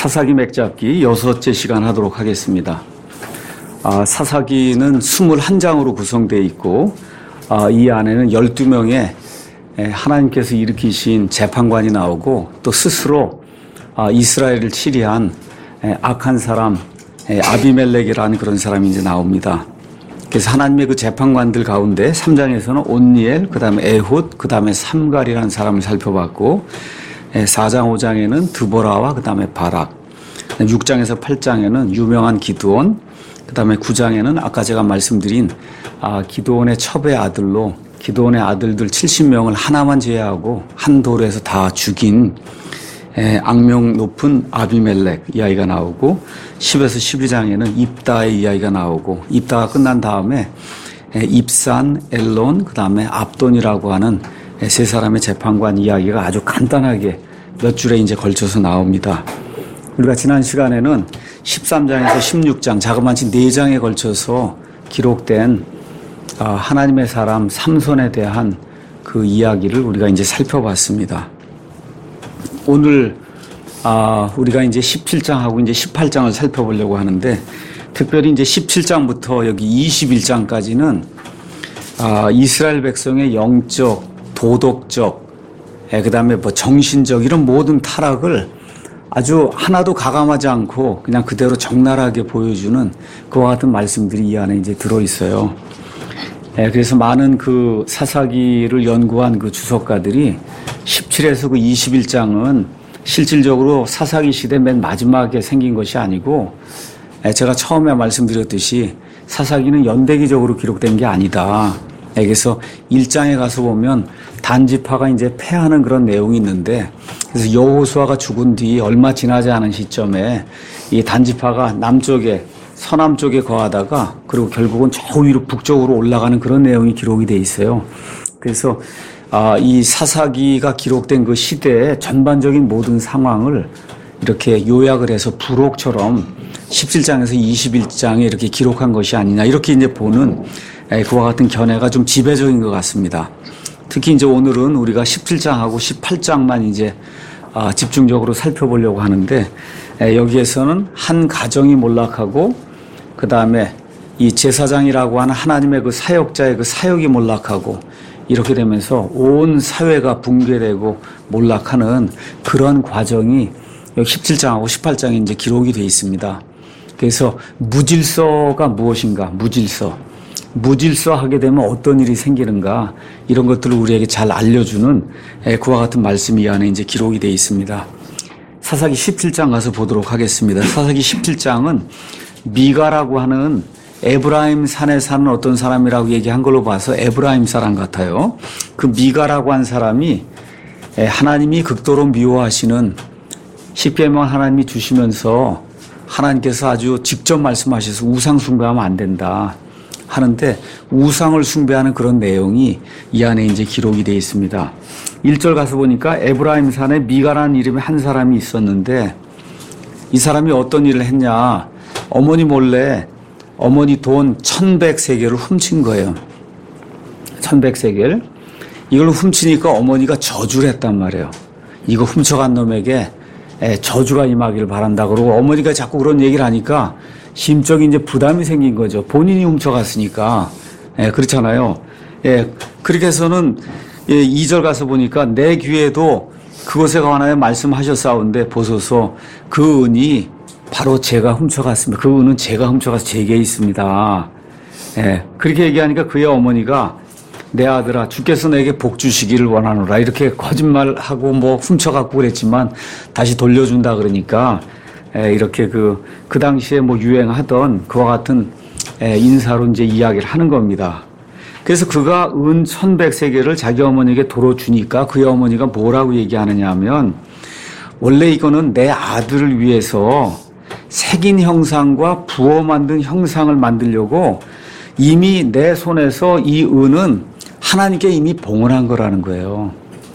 사사기 맥잡기 6째 시간 하도록 하겠습니다. 사사기는 21장으로 구성되어 있고 이 안에는 12명의 하나님께서 일으키신 재판관이 나오고 또 스스로 이스라엘을 치리한 악한 사람 아비멜렉이라는 그런 사람이 이제 나옵니다. 그래서 하나님의 그 재판관들 가운데 3장에서는 온니엘, 그 다음에 에훗, 그 다음에 삼갈이라는 사람을 살펴봤고 4장, 5장에는 드보라와 그 다음에 바락, 6장에서 8장에는 유명한 기드온, 그 다음에 9장에는 아까 제가 말씀드린 기드온의 첩의 아들로 기드온의 아들들 70명을 하나만 제외하고 한 돌에서 다 죽인 악명 높은 아비멜렉 이야기가 나오고 10에서 12장에는 입다의 이야기가 나오고 입다가 끝난 다음에 입산, 엘론, 그 다음에 압돈이라고 하는 세 사람의 재판관 이야기가 아주 간단하게 몇 줄에 이제 걸쳐서 나옵니다. 우리가 지난 시간에는 13장에서 16장 자그마치 4장에 걸쳐서 기록된 하나님의 사람 삼손에 대한 그 이야기를 우리가 이제 살펴봤습니다. 오늘 우리가 이제 17장하고 이제 18장을 살펴보려고 하는데 특별히 이제 17장부터 여기 21장까지는 이스라엘 백성의 영적, 도덕적, 그다음에 뭐 정신적 이런 모든 타락을 아주 하나도 가감하지 않고 그냥 그대로 적나라하게 보여주는 그와 같은 말씀들이 이 안에 이제 들어 있어요. 그래서 많은 그 사사기를 연구한 그 주석가들이 17에서 그 21장은 실질적으로 사사기 시대 맨 마지막에 생긴 것이 아니고 제가 처음에 말씀드렸듯이 사사기는 연대기적으로 기록된 게 아니다. 그래서 1장에 가서 보면 단지파가 이제 패하는 그런 내용이 있는데 그래서 여호수아가 죽은 뒤 얼마 지나지 않은 시점에 이 단지파가 남쪽에 서남쪽에 거하다가 그리고 결국은 저 위로 북쪽으로 올라가는 그런 내용이 기록이 돼 있어요. 그래서 이 사사기가 기록된 그 시대의 전반적인 모든 상황을 이렇게 요약을 해서 부록처럼 17장에서 21장에 이렇게 기록한 것이 아니냐 이렇게 이제 보는 그와 같은 견해가 좀 지배적인 것 같습니다. 특히 이제 오늘은 우리가 17장하고 18장만 이제 집중적으로 살펴보려고 하는데 여기에서는 한 가정이 몰락하고 그 다음에 이 제사장이라고 하는 하나님의 그 사역자의 그 사역이 몰락하고 이렇게 되면서 온 사회가 붕괴되고 몰락하는 그런 과정이 여기 17장하고 18장에 이제 기록이 되어 있습니다. 그래서 무질서가 무엇인가? 무질서 하게 되면 어떤 일이 생기는가? 이런 것들을 우리에게 잘 알려주는 그와 같은 말씀이 이 안에 이제 기록이 되어 있습니다. 사사기 17장 가서 보도록 하겠습니다. 사사기 17장은 미가라고 하는 에브라임 산에 사는 어떤 사람이라고 얘기한 걸로 봐서 에브라임 사람 같아요. 그 미가라고 한 사람이 하나님이 극도로 미워하시는 10계명 하나님이 주시면서 하나님께서 아주 직접 말씀하셔서 우상 숭배하면 안 된다 하는데 우상을 숭배하는 그런 내용이 이 안에 이제 기록이 되어 있습니다. 1절 가서 보니까 에브라임 산에 미가라는 이름의 한 사람이 있었는데 이 사람이 어떤 일을 했냐? 어머니 몰래 어머니 돈 1100세겔을 훔친 거예요. 1100세겔. 이걸 훔치니까 어머니가 저주를 했단 말이에요. 이거 훔쳐간 놈에게 저주가 임하기를 바란다 그러고 어머니가 자꾸 그런 얘기를 하니까 심적인 이제 부담이 생긴 거죠. 본인이 훔쳐갔으니까. 그렇잖아요. 그렇게 해서는 2절 가서 보니까 내 귀에도 그것에 관하여 말씀하셨사온데 보소서 그 은이 바로 제가 훔쳐갔습니다. 그 은은 제가 훔쳐가서 제게 있습니다. 그렇게 얘기하니까 그의 어머니가 내 아들아 주께서 내게 복 주시기를 원하노라 이렇게 거짓말하고 뭐 훔쳐갖고 그랬지만 다시 돌려준다 그러니까 이렇게 그 당시에 뭐 유행하던 그와 같은 인사로 이제 이야기를 하는 겁니다. 그래서 그가 은 1100세겔을 자기 어머니에게 도로 주니까 그의 어머니가 뭐라고 얘기하느냐 하면 원래 이거는 내 아들을 위해서 색인 형상과 부어 만든 형상을 만들려고 이미 내 손에서 이 은은 하나님께 이미 봉헌한 거라는 거예요.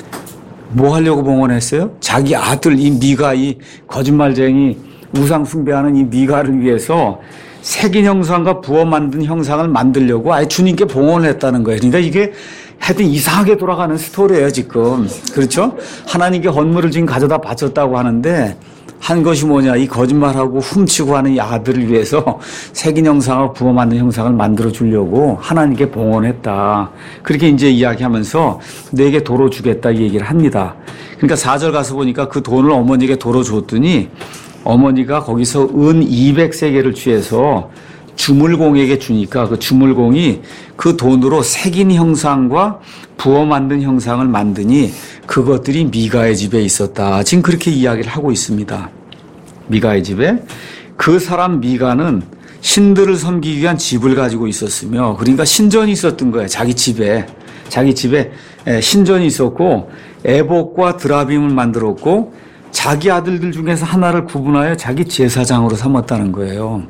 뭐 하려고 봉헌했어요? 자기 아들 이 미가 이 거짓말쟁이 우상 숭배하는 이 미가를 위해서 색인 형상과 부어 만든 형상을 만들려고 아예 주님께 봉헌했다는 거예요. 그러니까 이게 하여튼 이상하게 돌아가는 스토리예요 지금. 그렇죠? 하나님께 헌물을 지금 가져다 바쳤다고 하는데 한 것이 뭐냐, 이 거짓말하고 훔치고 하는 이 아들을 위해서 색인 형상과 부어 만든 형상을 만들어 주려고 하나님께 봉헌했다. 그렇게 이제 이야기하면서 내게 도로 주겠다 이 얘기를 합니다. 그러니까 4절 가서 보니까 그 돈을 어머니에게 도로 줬더니 어머니가 거기서 은 200세겔을 취해서 주물공에게 주니까 그 주물공이 그 돈으로 색인 형상과 부어 만든 형상을 만드니 그것들이 미가의 집에 있었다. 지금 그렇게 이야기를 하고 있습니다. 미가의 집에. 그 사람 미가는 신들을 섬기기 위한 집을 가지고 있었으며, 그러니까 신전이 있었던 거예요. 자기 집에 신전이 있었고 에봇과 드라빔을 만들었고 자기 아들들 중에서 하나를 구분하여 자기 제사장으로 삼았다는 거예요.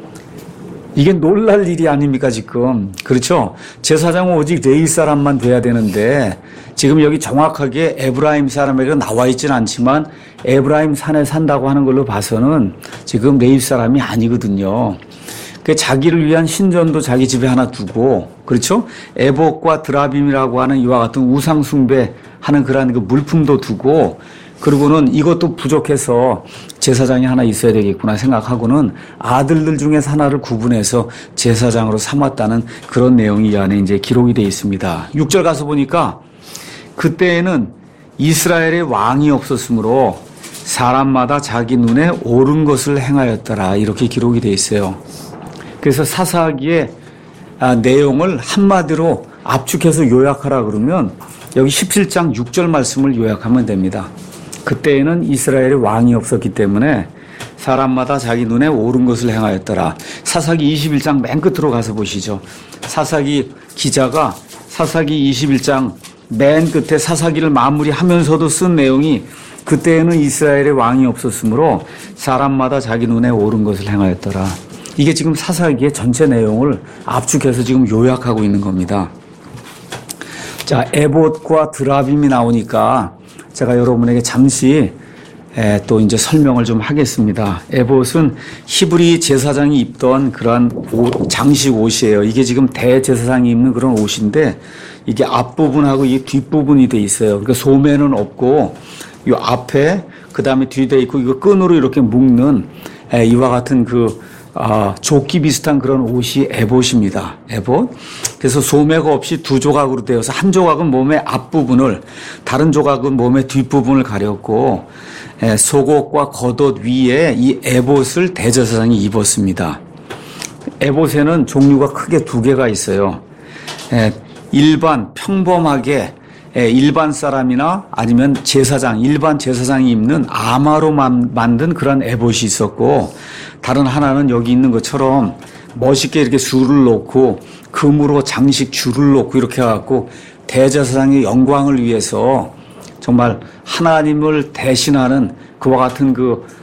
이게 놀랄 일이 아닙니까 지금. 그렇죠? 제사장은 오직 레위 사람만 돼야 되는데 지금 여기 정확하게 에브라임 사람에게 나와 있지는 않지만 에브라임 산에 산다고 하는 걸로 봐서는 지금 레위 사람이 아니거든요. 그 자기를 위한 신전도 자기 집에 하나 두고, 그렇죠? 에봇과 드라빔이라고 하는 이와 같은 우상 숭배하는 그러한 그 물품도 두고, 그리고는 이것도 부족해서 제사장이 하나 있어야 되겠구나 생각하고는 아들들 중에서 하나를 구분해서 제사장으로 삼았다는 그런 내용이 이 안에 이제 기록이 되어 있습니다. 6절 가서 보니까 그때에는 이스라엘의 왕이 없었으므로 사람마다 자기 눈에 옳은 것을 행하였더라. 이렇게 기록이 되어 있어요. 그래서 사사기의 내용을 한마디로 압축해서 요약하라 그러면 여기 17장 6절 말씀을 요약하면 됩니다. 그때에는 이스라엘의 왕이 없었기 때문에 사람마다 자기 눈에 옳은 것을 행하였더라. 사사기 21장 맨 끝으로 가서 보시죠. 사사기 기자가 사사기 21장 맨 끝에 사사기를 마무리하면서도 쓴 내용이 그때에는 이스라엘의 왕이 없었으므로 사람마다 자기 눈에 옳은 것을 행하였더라. 이게 지금 사사기의 전체 내용을 압축해서 지금 요약하고 있는 겁니다. 자, 에봇과 드라빔이 나오니까 제가 여러분에게 잠시 또 이제 설명을 좀 하겠습니다. 에봇은 히브리 제사장이 입던 그러한 장식 옷이에요. 이게 지금 대제사장이 입는 그런 옷인데 이게 앞부분하고 이 뒷부분이 돼 있어요. 그러니까 소매는 없고 이 앞에 그다음에 뒤에 있고 이거 끈으로 이렇게 묶는 이와 같은 조끼 비슷한 그런 옷이 에봇입니다. 에봇. 그래서 소매가 없이 두 조각으로 되어서 한 조각은 몸의 앞부분을, 다른 조각은 몸의 뒷부분을 가렸고 속옷과 겉옷 위에 이 에봇을 대제사장이 입었습니다. 에봇에는 종류가 크게 두 개가 있어요. 평범하게 일반 사람이나 아니면 일반 제사장이 입는 아마로 만든 그런 에봇이 있었고, 다른 하나는 여기 있는 것처럼 멋있게 이렇게 줄을 놓고 금으로 장식 줄을 놓고 이렇게 해갖고 대제사장의 영광을 위해서 정말 하나님을 대신하는 그와 같은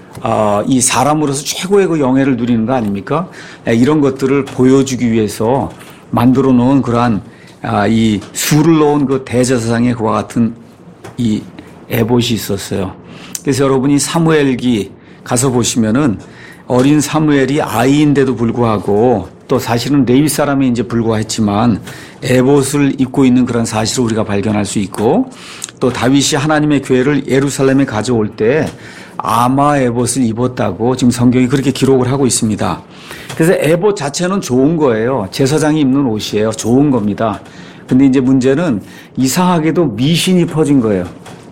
이 사람으로서 최고의 그 영예를 누리는 거 아닙니까? 이런 것들을 보여주기 위해서 만들어 놓은 그러한 이 술을 놓은 그 대제사장의 그와 같은 이 에봇이 있었어요. 그래서 여러분이 사무엘기 가서 보시면은 어린 사무엘이 아이인데도 불구하고 또 사실은 레위 사람이 이제 불과했지만 에봇을 입고 있는 그런 사실을 우리가 발견할 수 있고, 또 다윗이 하나님의 교회를 예루살렘에 가져올 때 아마 에봇을 입었다고 지금 성경이 그렇게 기록을 하고 있습니다. 그래서 에봇 자체는 좋은 거예요. 제사장이 입는 옷이에요. 좋은 겁니다. 근데 이제 문제는 이상하게도 미신이 퍼진 거예요.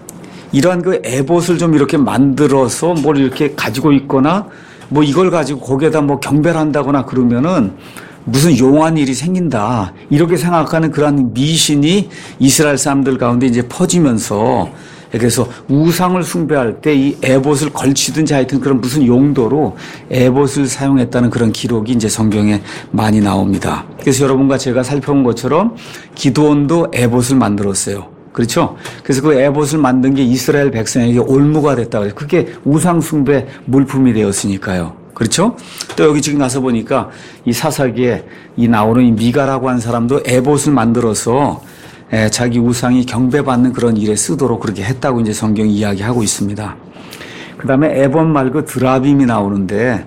이러한 그 에봇을 좀 이렇게 만들어서 뭘 이렇게 가지고 있거나 뭐 이걸 가지고 거기에다 뭐 경배를 한다거나 그러면은 무슨 용한 일이 생긴다. 이렇게 생각하는 그러한 미신이 이스라엘 사람들 가운데 이제 퍼지면서, 그래서 우상을 숭배할 때 이 에봇을 걸치든지 하여튼 그런 무슨 용도로 에봇을 사용했다는 그런 기록이 이제 성경에 많이 나옵니다. 그래서 여러분과 제가 살펴본 것처럼 기드온도 에봇을 만들었어요. 그렇죠? 그래서 그 에봇을 만든 게 이스라엘 백성에게 올무가 됐다 그래요. 그게 우상 숭배 물품이 되었으니까요. 그렇죠? 또 여기 지금 가서 보니까 이 사사기에 나오는 이 미가라고 하는 사람도 에봇을 만들어서 자기 우상이 경배받는 그런 일에 쓰도록 그렇게 했다고 이제 성경이 이야기하고 있습니다. 그 다음에 에봇 말고 드라빔이 나오는데,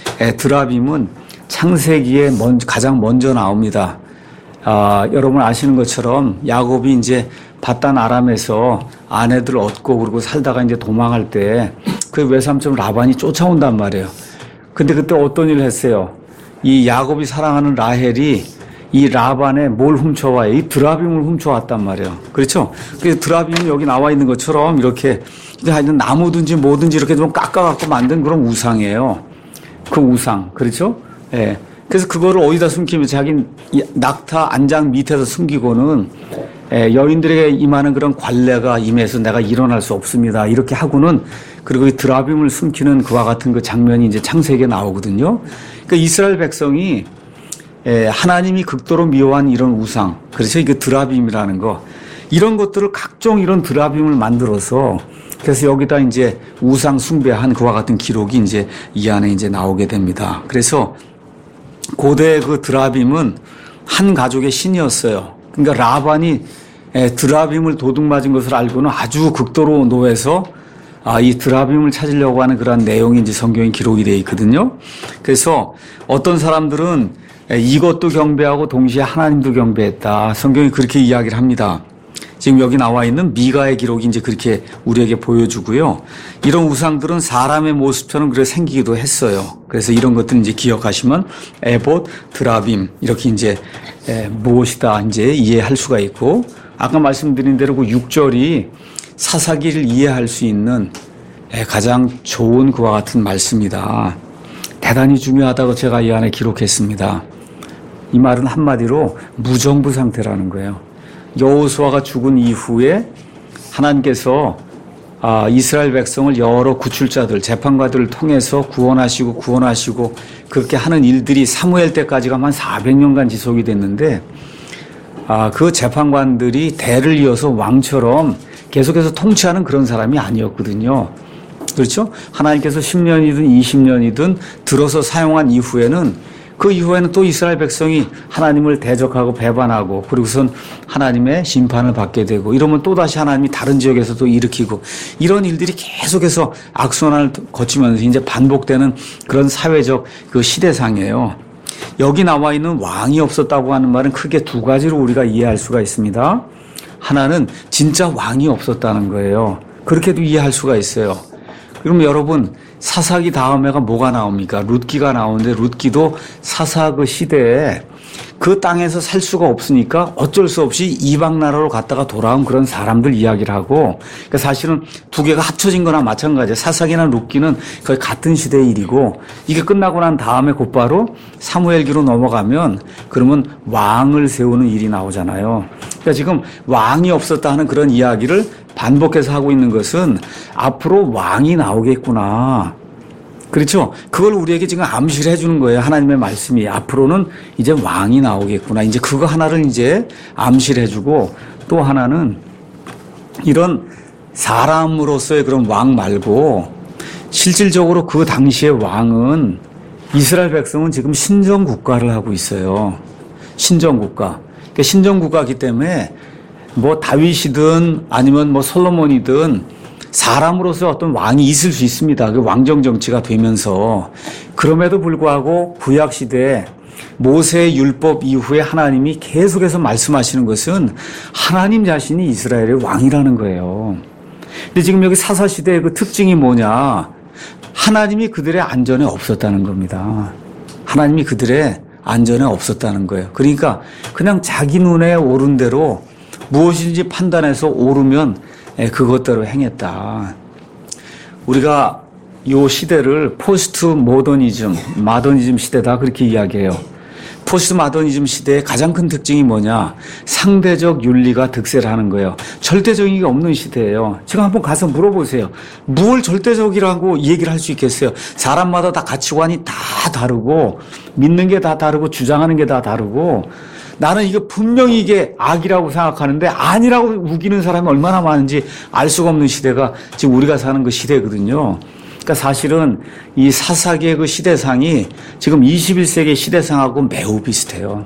드라빔은 창세기에 가장 먼저 나옵니다. 여러분 아시는 것처럼 야곱이 이제 바단 아람에서 아내들 얻고 그러고 살다가 이제 도망할 때 그 외삼촌 라반이 쫓아온단 말이에요. 근데 그때 어떤 일을 했어요? 이 야곱이 사랑하는 라헬이 이 라반에 뭘 훔쳐와요? 이 드라빔을 훔쳐왔단 말이에요. 그렇죠? 그 드라빔은 여기 나와 있는 것처럼 이렇게 하여튼 나무든지 뭐든지 이렇게 좀 깎아갖고 만든 그런 우상이에요. 그 우상. 그렇죠? 예. 그래서 그거를 어디다 숨기면 자기 낙타 안장 밑에서 숨기고는 여인들에게 임하는 그런 관례가 임해서 내가 일어날 수 없습니다. 이렇게 하고는 그리고 이 드라빔을 숨기는 그와 같은 그 장면이 이제 창세기에 나오거든요. 그러니까 이스라엘 백성이 하나님이 극도로 미워한 이런 우상, 그래서 이게 드라빔이라는 거, 이런 것들을 각종 이런 드라빔을 만들어서 그래서 여기다 이제 우상 숭배한 그와 같은 기록이 이제 이 안에 이제 나오게 됩니다. 그래서 고대 그 드라빔은 한 가족의 신이었어요. 그러니까 라반이 드라빔을 도둑맞은 것을 알고는 아주 극도로 노해서 이 드라빔을 찾으려고 하는 그런 내용이 이제 성경에 기록이 되어 있거든요. 그래서 어떤 사람들은 이것도 경배하고 동시에 하나님도 경배했다. 성경이 그렇게 이야기를 합니다. 지금 여기 나와 있는 미가의 기록이 이제 그렇게 우리에게 보여주고요. 이런 우상들은 사람의 모습처럼 그렇게 생기기도 했어요. 그래서 이런 것들은 이제 기억하시면 에봇, 드라빔 이렇게 이제 무엇이다 이제 이해할 수가 있고, 아까 말씀드린 대로 그 6절이 사사기를 이해할 수 있는 가장 좋은 그와 같은 말씀이다. 대단히 중요하다고 제가 이 안에 기록했습니다. 이 말은 한마디로 무정부 상태라는 거예요. 여호수아가 죽은 이후에 하나님께서 이스라엘 백성을 여러 구출자들, 재판관들을 통해서 구원하시고 그렇게 하는 일들이 사무엘 때까지 가면 한 400년간 지속이 됐는데 그 재판관들이 대를 이어서 왕처럼 계속해서 통치하는 그런 사람이 아니었거든요. 그렇죠? 하나님께서 10년이든 20년이든 들어서 사용한 이후에는 그 이후에는 또 이스라엘 백성이 하나님을 대적하고 배반하고 그리고선 하나님의 심판을 받게 되고 이러면 또다시 하나님이 다른 지역에서 또 일으키고 이런 일들이 계속해서 악순환을 거치면서 이제 반복되는 그런 사회적 그 시대상이에요. 여기 나와 있는 왕이 없었다고 하는 말은 크게 두 가지로 우리가 이해할 수가 있습니다. 하나는 진짜 왕이 없었다는 거예요. 그렇게도 이해할 수가 있어요. 그럼 여러분 사사기 다음에가 뭐가 나옵니까? 룻기가 나오는데 룻기도 사사 그 시대에 그 땅에서 살 수가 없으니까 어쩔 수 없이 이방 나라로 갔다가 돌아온 그런 사람들 이야기를 하고, 그러니까 사실은 두 개가 합쳐진 거나 마찬가지예요. 사사기나 룻기는 거의 같은 시대의 일이고, 이게 끝나고 난 다음에 곧바로 사무엘기로 넘어가면 그러면 왕을 세우는 일이 나오잖아요. 그러니까 지금 왕이 없었다 하는 그런 이야기를 반복해서 하고 있는 것은 앞으로 왕이 나오겠구나. 그렇죠? 그걸 우리에게 지금 암시를 해주는 거예요. 하나님의 말씀이. 앞으로는 이제 왕이 나오겠구나. 이제 그거 하나를 이제 암시를 해주고, 또 하나는 이런 사람으로서의 그런 왕 말고 실질적으로 그 당시의 왕은 이스라엘 백성은 지금 신정국가를 하고 있어요. 신정국가. 그러니까 신정국가이기 때문에 뭐 다윗이든 아니면 뭐 솔로몬이든 사람으로서 어떤 왕이 있을 수 있습니다. 그 왕정 정치가 되면서. 그럼에도 불구하고 구약 시대에 모세의 율법 이후에 하나님이 계속해서 말씀하시는 것은 하나님 자신이 이스라엘의 왕이라는 거예요. 근데 지금 여기 사사 시대의 그 특징이 뭐냐? 하나님이 그들의 안전에 없었다는 겁니다. 하나님이 그들의 안전에 없었다는 거예요. 그러니까 그냥 자기 눈에 오른 대로 무엇인지 판단해서 오르면 그것대로 행했다. 우리가 이 시대를 포스트 마더니즘 시대다 그렇게 이야기해요. 포스트 마더니즘 시대의 가장 큰 특징이 뭐냐? 상대적 윤리가 득세를 하는 거예요. 절대적인 게 없는 시대예요. 지금 한번 가서 물어보세요. 뭘 절대적이라고 얘기를 할 수 있겠어요? 사람마다 다 가치관이 다 다르고 믿는 게 다 다르고 주장하는 게 다 다르고, 나는 이거 분명히 이게 악이라고 생각하는데 아니라고 우기는 사람이 얼마나 많은지 알 수가 없는 시대가 지금 우리가 사는 그 시대거든요. 그러니까 사실은 이 사사기의 그 시대상이 지금 21세기 시대상하고 매우 비슷해요.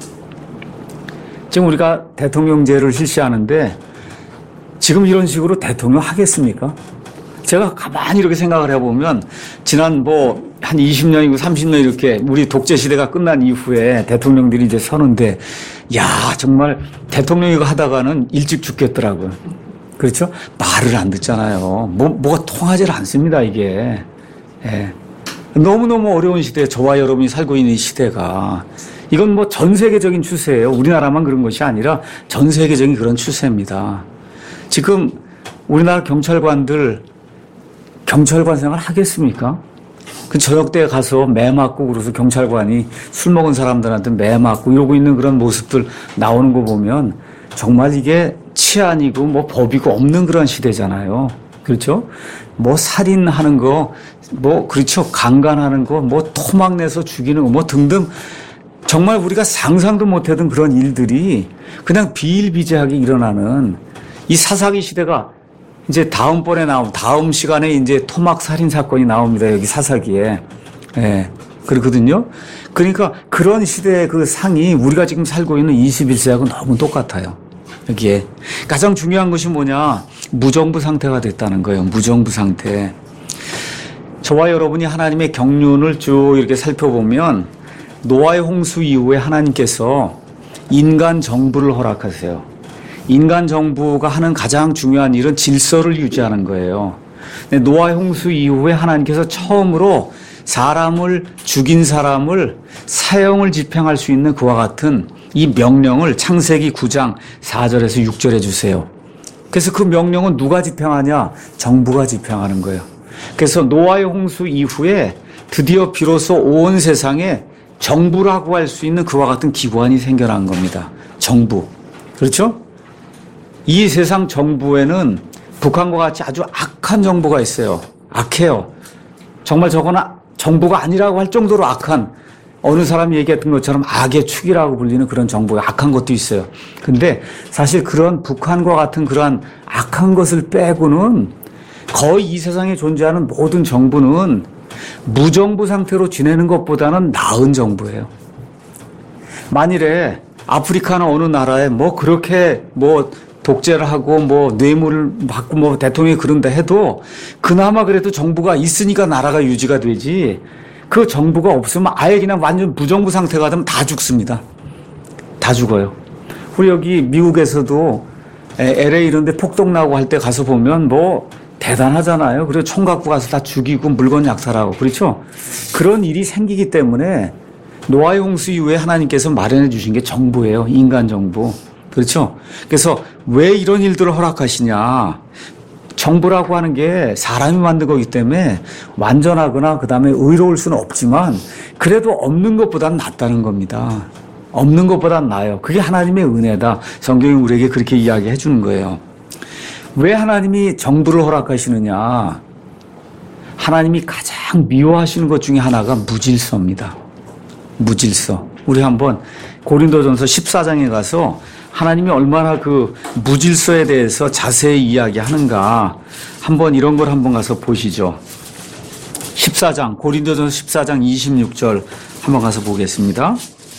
지금 우리가 대통령제를 실시하는데 지금 이런 식으로 대통령 하겠습니까? 제가 가만히 이렇게 생각을 해보면 지난 한 20년이고 30년 이렇게 우리 독재 시대가 끝난 이후에 대통령들이 이제 서는데, 야, 정말 대통령 이거 하다가는 일찍 죽겠더라고요. 그렇죠? 말을 안 듣잖아요. 뭐가 통하질 않습니다, 이게. 예. 너무너무 어려운 시대에 저와 여러분이 살고 있는 이 시대가 이건 뭐 전 세계적인 추세예요. 우리나라만 그런 것이 아니라 전 세계적인 그런 추세입니다. 지금 우리나라 경찰관들 경찰관 생활 하겠습니까? 그 저녁 때 가서 매 맞고 그래서 경찰관이 술 먹은 사람들한테 매 맞고 이러고 있는 그런 모습들 나오는 거 보면 정말 이게 치안이고 뭐 법이고 없는 그런 시대잖아요. 그렇죠? 뭐 살인하는 거, 뭐 그렇죠. 강간하는 거, 뭐 토막 내서 죽이는 거, 뭐 등등 정말 우리가 상상도 못하던 그런 일들이 그냥 비일비재하게 일어나는 이 사사기 시대가 이제 다음번에 다음 시간에 이제 토막 살인 사건이 나옵니다. 여기 사사기에. 예. 그렇거든요. 그러니까 그런 시대의 그 상이 우리가 지금 살고 있는 21세하고 너무 똑같아요. 여기에. 가장 중요한 것이 뭐냐? 무정부 상태가 됐다는 거예요. 무정부 상태. 저와 여러분이 하나님의 경륜을 쭉 이렇게 살펴보면 노아의 홍수 이후에 하나님께서 인간 정부를 허락하세요. 인간 정부가 하는 가장 중요한 일은 질서를 유지하는 거예요. 노아의 홍수 이후에 하나님께서 처음으로 사람을 죽인 사람을 사형을 집행할 수 있는 그와 같은 이 명령을 창세기 9장 4절에서 6절에 주세요. 그래서 그 명령은 누가 집행하냐? 정부가 집행하는 거예요. 그래서 노아의 홍수 이후에 드디어 비로소 온 세상에 정부라고 할 수 있는 그와 같은 기관이 생겨난 겁니다. 정부. 그렇죠? 이 세상 정부에는 북한과 같이 아주 악한 정부가 있어요. 악해요. 정말 저거는 정부가 아니라고 할 정도로 악한, 어느 사람이 얘기했던 것처럼 악의 축이라고 불리는 그런 정부가 악한 것도 있어요. 근데 사실 그런 북한과 같은 그러한 악한 것을 빼고는 거의 이 세상에 존재하는 모든 정부는 무정부 상태로 지내는 것보다는 나은 정부예요. 만일에 아프리카나 어느 나라에 뭐 그렇게 뭐 독재를 하고 뭐 뇌물을 받고 뭐 대통령이 그런다 해도 그나마 그래도 정부가 있으니까 나라가 유지가 되지, 그 정부가 없으면 아예 그냥 완전 무정부 상태가 되면 다 죽습니다. 다 죽어요. 우리 여기 미국에서도 LA 이런 데 폭동 나고 할 때 가서 보면 뭐 대단하잖아요. 그리고 총 갖고 가서 다 죽이고 물건 약살하고. 그렇죠? 그런 일이 생기기 때문에 노아의 홍수 이후에 하나님께서 마련해 주신 게 정부예요. 인간 정부. 그렇죠? 그래서 왜 이런 일들을 허락하시냐? 정부라고 하는 게 사람이 만든 거기 때문에 완전하거나 그다음에 의로울 수는 없지만 그래도 없는 것보다는 낫다는 겁니다. 없는 것보다는 나아요. 그게 하나님의 은혜다. 성경이 우리에게 그렇게 이야기해 주는 거예요. 왜 하나님이 정부를 허락하시느냐? 하나님이 가장 미워하시는 것 중에 하나가 무질서입니다. 무질서. 우리 한번 고린도전서 14장에 가서 하나님이 얼마나 그 무질서에 대해서 자세히 이야기하는가, 한번 이런 걸 한번 가서 보시죠. 14장, 고린도전서 14장 26절 한번 가서 보겠습니다.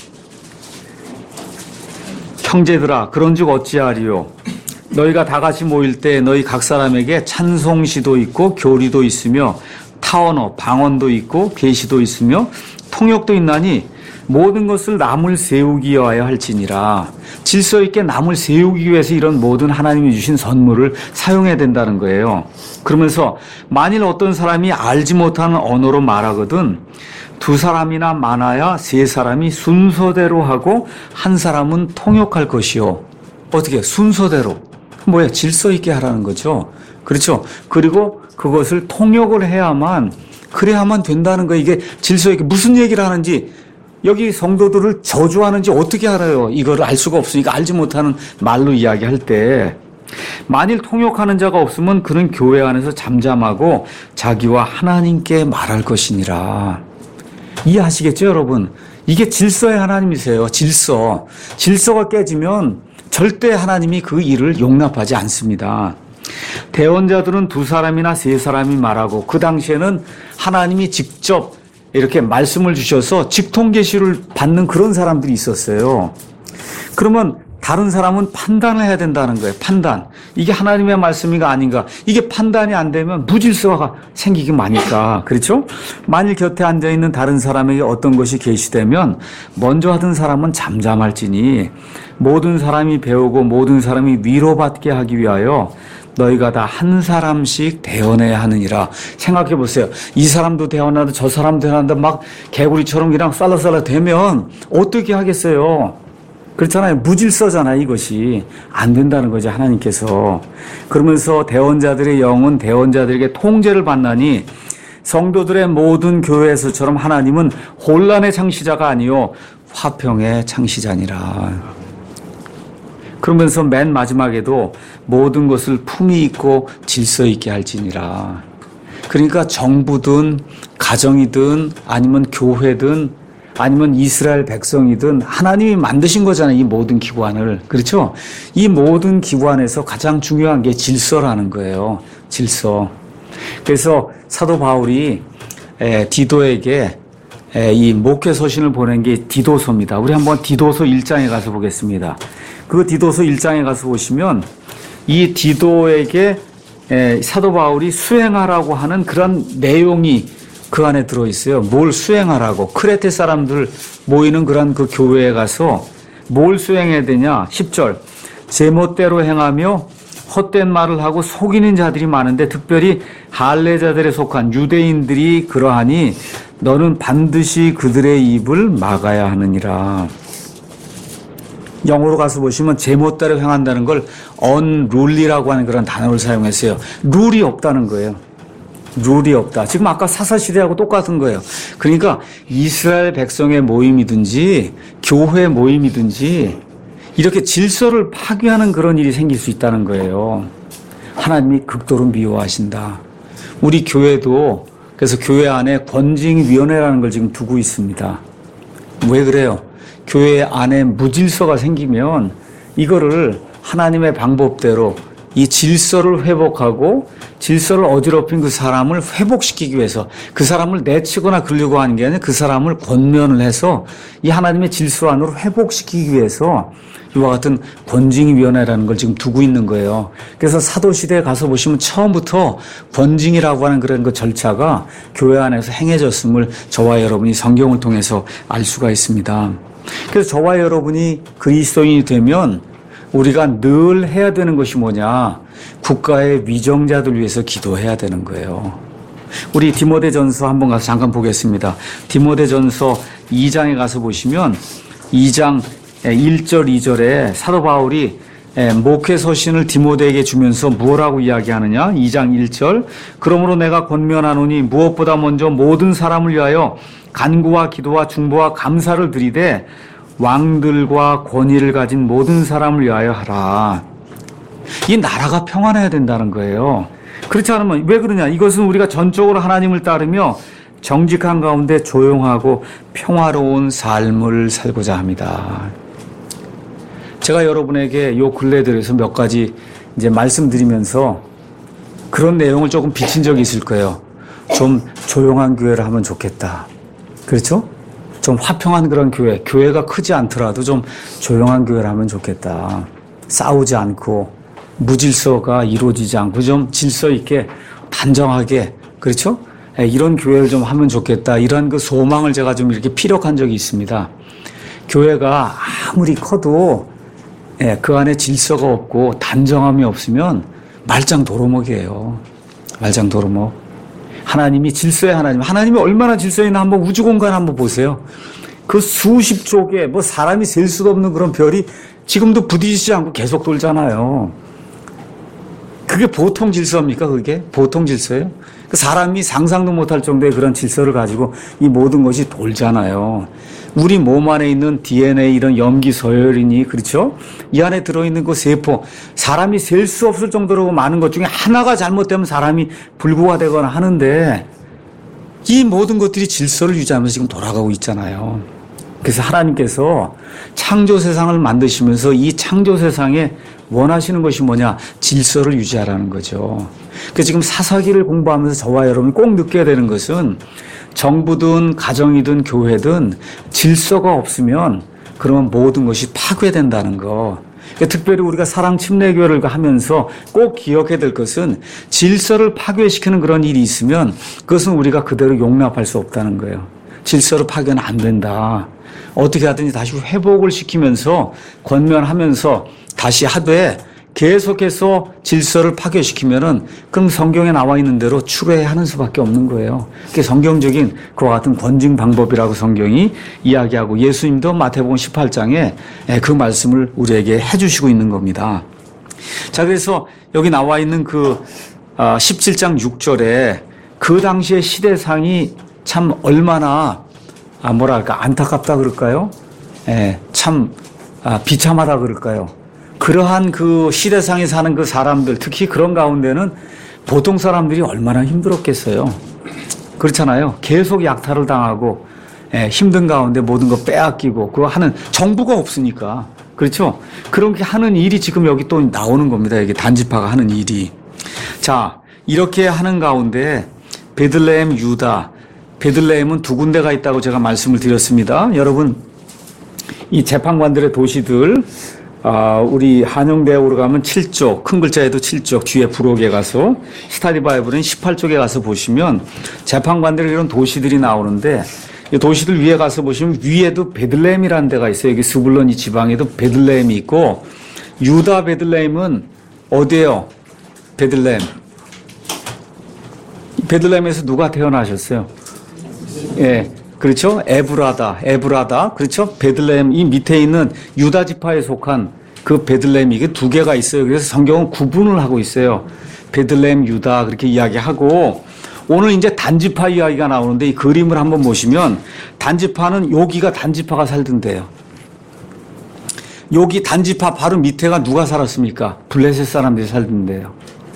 형제들아, 그런즉 어찌하리요? 너희가 다 같이 모일 때 너희 각 사람에게 찬송시도 있고 교리도 있으며 타언어, 방언도 있고 계시도 있으며 통역도 있나니 모든 것을 남을 세우기 위하여 할지니라. 질서 있게 남을 세우기 위해서 이런 모든 하나님이 주신 선물을 사용해야 된다는 거예요. 그러면서 만일 어떤 사람이 알지 못하는 언어로 말하거든 두 사람이나 많아야 세 사람이 순서대로 하고 한 사람은 통역할 것이요. 어떻게? 순서대로. 뭐야? 질서 있게 하라는 거죠. 그렇죠? 그리고 그것을 통역을 해야만, 그래야만 된다는 거예요. 이게 질서 있게 무슨 얘기를 하는지, 여기 성도들을 저주하는지 어떻게 알아요? 이거를 알 수가 없으니까 알지 못하는 말로 이야기할 때, 만일 통역하는 자가 없으면 그는 교회 안에서 잠잠하고 자기와 하나님께 말할 것이니라. 이해하시겠죠, 여러분? 이게 질서의 하나님이세요. 질서. 질서가 깨지면 절대 하나님이 그 일을 용납하지 않습니다. 대언자들은 두 사람이나 세 사람이 말하고, 그 당시에는 하나님이 직접 이렇게 말씀을 주셔서 직통계시를 받는 그런 사람들이 있었어요. 그러면 다른 사람은 판단을 해야 된다는 거예요. 판단. 이게 하나님의 말씀인가 아닌가. 이게 판단이 안 되면 무질서가 생기기 마니까. 그렇죠? 만일 곁에 앉아있는 다른 사람에게 어떤 것이 계시되면 먼저 하던 사람은 잠잠할지니 모든 사람이 배우고 모든 사람이 위로받게 하기 위하여 너희가 다 한 사람씩 대언해야 하느니라. 생각해 보세요. 이 사람도 대언하고 저 사람도 대언한다 막 개구리처럼 그냥 쌀라쌀라 되면 어떻게 하겠어요? 그렇잖아요. 무질서잖아요. 이것이 안 된다는 거죠. 하나님께서. 그러면서 대언자들의 영은 대언자들에게 통제를 받나니 성도들의 모든 교회에서처럼 하나님은 혼란의 창시자가 아니요 화평의 창시자니라. 그러면서 맨 마지막에도 모든 것을 품위 있고 질서 있게 할지니라. 그러니까 정부든 가정이든 아니면 교회든 아니면 이스라엘 백성이든 하나님이 만드신 거잖아요. 이 모든 기관을. 그렇죠? 이 모든 기관에서 가장 중요한 게 질서라는 거예요. 질서. 그래서 사도 바울이 디도에게 이 목회 서신을 보낸 게 디도서입니다. 우리 한번 디도서 1장에 가서 보겠습니다. 그 디도서 1장에 가서 보시면 이 디도에게 사도 바울이 수행하라고 하는 그런 내용이 그 안에 들어있어요. 뭘 수행하라고. 크레테 사람들 모이는 그런 그 교회에 가서 뭘 수행해야 되냐. 10절. 제멋대로 행하며 헛된 말을 하고 속이는 자들이 많은데 특별히 할례자들에 속한 유대인들이 그러하니 너는 반드시 그들의 입을 막아야 하느니라. 영어로 가서 보시면 제멋대로 행한다는 걸 unruly라고 하는 그런 단어를 사용했어요. 룰이 없다는 거예요. 룰이 없다. 지금 아까 사사시대하고 똑같은 거예요. 그러니까 이스라엘 백성의 모임이든지 교회 모임이든지 이렇게 질서를 파괴하는 그런 일이 생길 수 있다는 거예요. 하나님이 극도로 미워하신다. 우리 교회도 그래서 교회 안에 권징위원회라는 걸 지금 두고 있습니다. 왜 그래요? 교회 안에 무질서가 생기면 이거를 하나님의 방법대로 이 질서를 회복하고 질서를 어지럽힌 그 사람을 회복시키기 위해서 그 사람을 내치거나 그러려고 하는 게 아니라 그 사람을 권면을 해서 이 하나님의 질서 안으로 회복시키기 위해서 이와 같은 권징위원회라는 걸 지금 두고 있는 거예요. 그래서 사도시대에 가서 보시면 처음부터 권징이라고 하는 그런 그 절차가 교회 안에서 행해졌음을 저와 여러분이 성경을 통해서 알 수가 있습니다. 그래서 저와 여러분이 그리스도인이 되면 우리가 늘 해야 되는 것이 뭐냐? 국가의 위정자들 위해서 기도해야 되는 거예요. 우리 디모데전서 한번 가서 잠깐 보겠습니다. 디모데전서 2장에 가서 보시면 2장 1절 2절에 사도 바울이 목회 서신을 디모데에게 주면서 뭐라고 이야기하느냐? 2장 1절. 그러므로 내가 권면하노니 무엇보다 먼저 모든 사람을 위하여 간구와 기도와 중보와 감사를 드리되 왕들과 권위를 가진 모든 사람을 위하여 하라. 이 나라가 평안해야 된다는 거예요. 그렇지 않으면 왜 그러냐? 이것은 우리가 전적으로 하나님을 따르며 정직한 가운데 조용하고 평화로운 삶을 살고자 합니다. 제가 여러분에게 요 근래 들어서 몇 가지 이제 말씀드리면서 그런 내용을 조금 비친 적이 있을 거예요. 좀 조용한 교회를 하면 좋겠다. 그렇죠? 좀 화평한 그런 교회, 교회가 크지 않더라도 좀 조용한 교회를 하면 좋겠다. 싸우지 않고 무질서가 이루어지지 않고 좀 질서 있게 단정하게, 그렇죠? 이런 교회를 좀 하면 좋겠다. 이런 그 소망을 제가 좀 이렇게 피력한 적이 있습니다. 교회가 아무리 커도 그 안에 질서가 없고 단정함이 없으면 말짱 도루묵이에요. 말짱 도루묵. 하나님이 질서의 하나님. 하나님이 얼마나 질서 있나 한번 우주공간 한번 보세요. 그 수십 조 개, 뭐 사람이 셀 수도 없는 그런 별이 지금도 부딪히지 않고 계속 돌잖아요. 그게 보통 질서입니까? 그게? 보통 질서예요? 그 사람이 상상도 못할 정도의 그런 질서를 가지고 이 모든 것이 돌잖아요. 우리 몸 안에 있는 DNA 이런 염기 서열이니, 그렇죠? 이 안에 들어있는 그 세포, 사람이 셀 수 없을 정도로 많은 것 중에 하나가 잘못되면 사람이 불구가 되거나 하는데 이 모든 것들이 질서를 유지하면서 지금 돌아가고 있잖아요. 그래서 하나님께서 창조 세상을 만드시면서 이 창조 세상에 원하시는 것이 뭐냐? 질서를 유지하라는 거죠. 그래서 지금 사사기를 공부하면서 저와 여러분이 꼭 느껴야 되는 것은 정부든 가정이든 교회든 질서가 없으면 그러면 모든 것이 파괴된다는 거. 그러니까 특별히 우리가 사랑 침례교회를 하면서 꼭 기억해야 될 것은 질서를 파괴시키는 그런 일이 있으면 그것은 우리가 그대로 용납할 수 없다는 거예요. 질서를 파괴는 안 된다. 어떻게 하든지 다시 회복을 시키면서 권면하면서 다시 하되 계속해서 질서를 파괴시키면은 그럼 성경에 나와 있는 대로 추례하는 수밖에 없는 거예요. 그게 성경적인 그와 같은 권징 방법이라고 성경이 이야기하고 예수님도 마태복음 18장에 그 말씀을 우리에게 해주시고 있는 겁니다. 자, 그래서 여기 나와 있는 그 17장 6절에 그 당시의 시대상이 참 얼마나 뭐랄까 안타깝다 그럴까요? 참 비참하다 그럴까요? 그러한 그 시대상에 사는 그 사람들, 특히 그런 가운데는 보통 사람들이 얼마나 힘들었겠어요. 그렇잖아요. 계속 약탈을 당하고 힘든 가운데 모든 거 빼앗기고 그거 하는 정부가 없으니까. 그렇죠? 그렇게 하는 일이 지금 여기 또 나오는 겁니다. 이게 단지파가 하는 일이. 자, 이렇게 하는 가운데 베들레헴, 유다. 베들레헴은 두 군데가 있다고 제가 말씀을 드렸습니다. 여러분, 이 재판관들의 도시들, 우리 한영대학으로 가면 7쪽, 큰 글자에도 7쪽, 뒤에 부록에 가서, 스타디 바이블은 18쪽에 가서 보시면 재판관들의 이런 도시들이 나오는데, 이 도시들 위에 가서 보시면 위에도 베들레헴이라는 데가 있어요. 여기 스불론 이 지방에도 베들레헴이 있고, 유다 베들레헴은 어디예요? 베들레헴. 베들레헴에서 누가 태어나셨어요? 예. 그렇죠? 에브라다. 그렇죠? 베들레헴, 이 밑에 있는 유다 지파에 속한 그 베들레헴이 이게 두 개가 있어요. 그래서 성경은 구분을 하고 있어요. 베들레헴, 유다, 그렇게 이야기하고, 오늘 이제 단지파 이야기가 나오는데 이 그림을 한번 보시면, 단지파는 여기가 단지파가 살던 데요. 여기 단지파 바로 밑에가 누가 살았습니까? 블레셋 사람들이 살던 데요.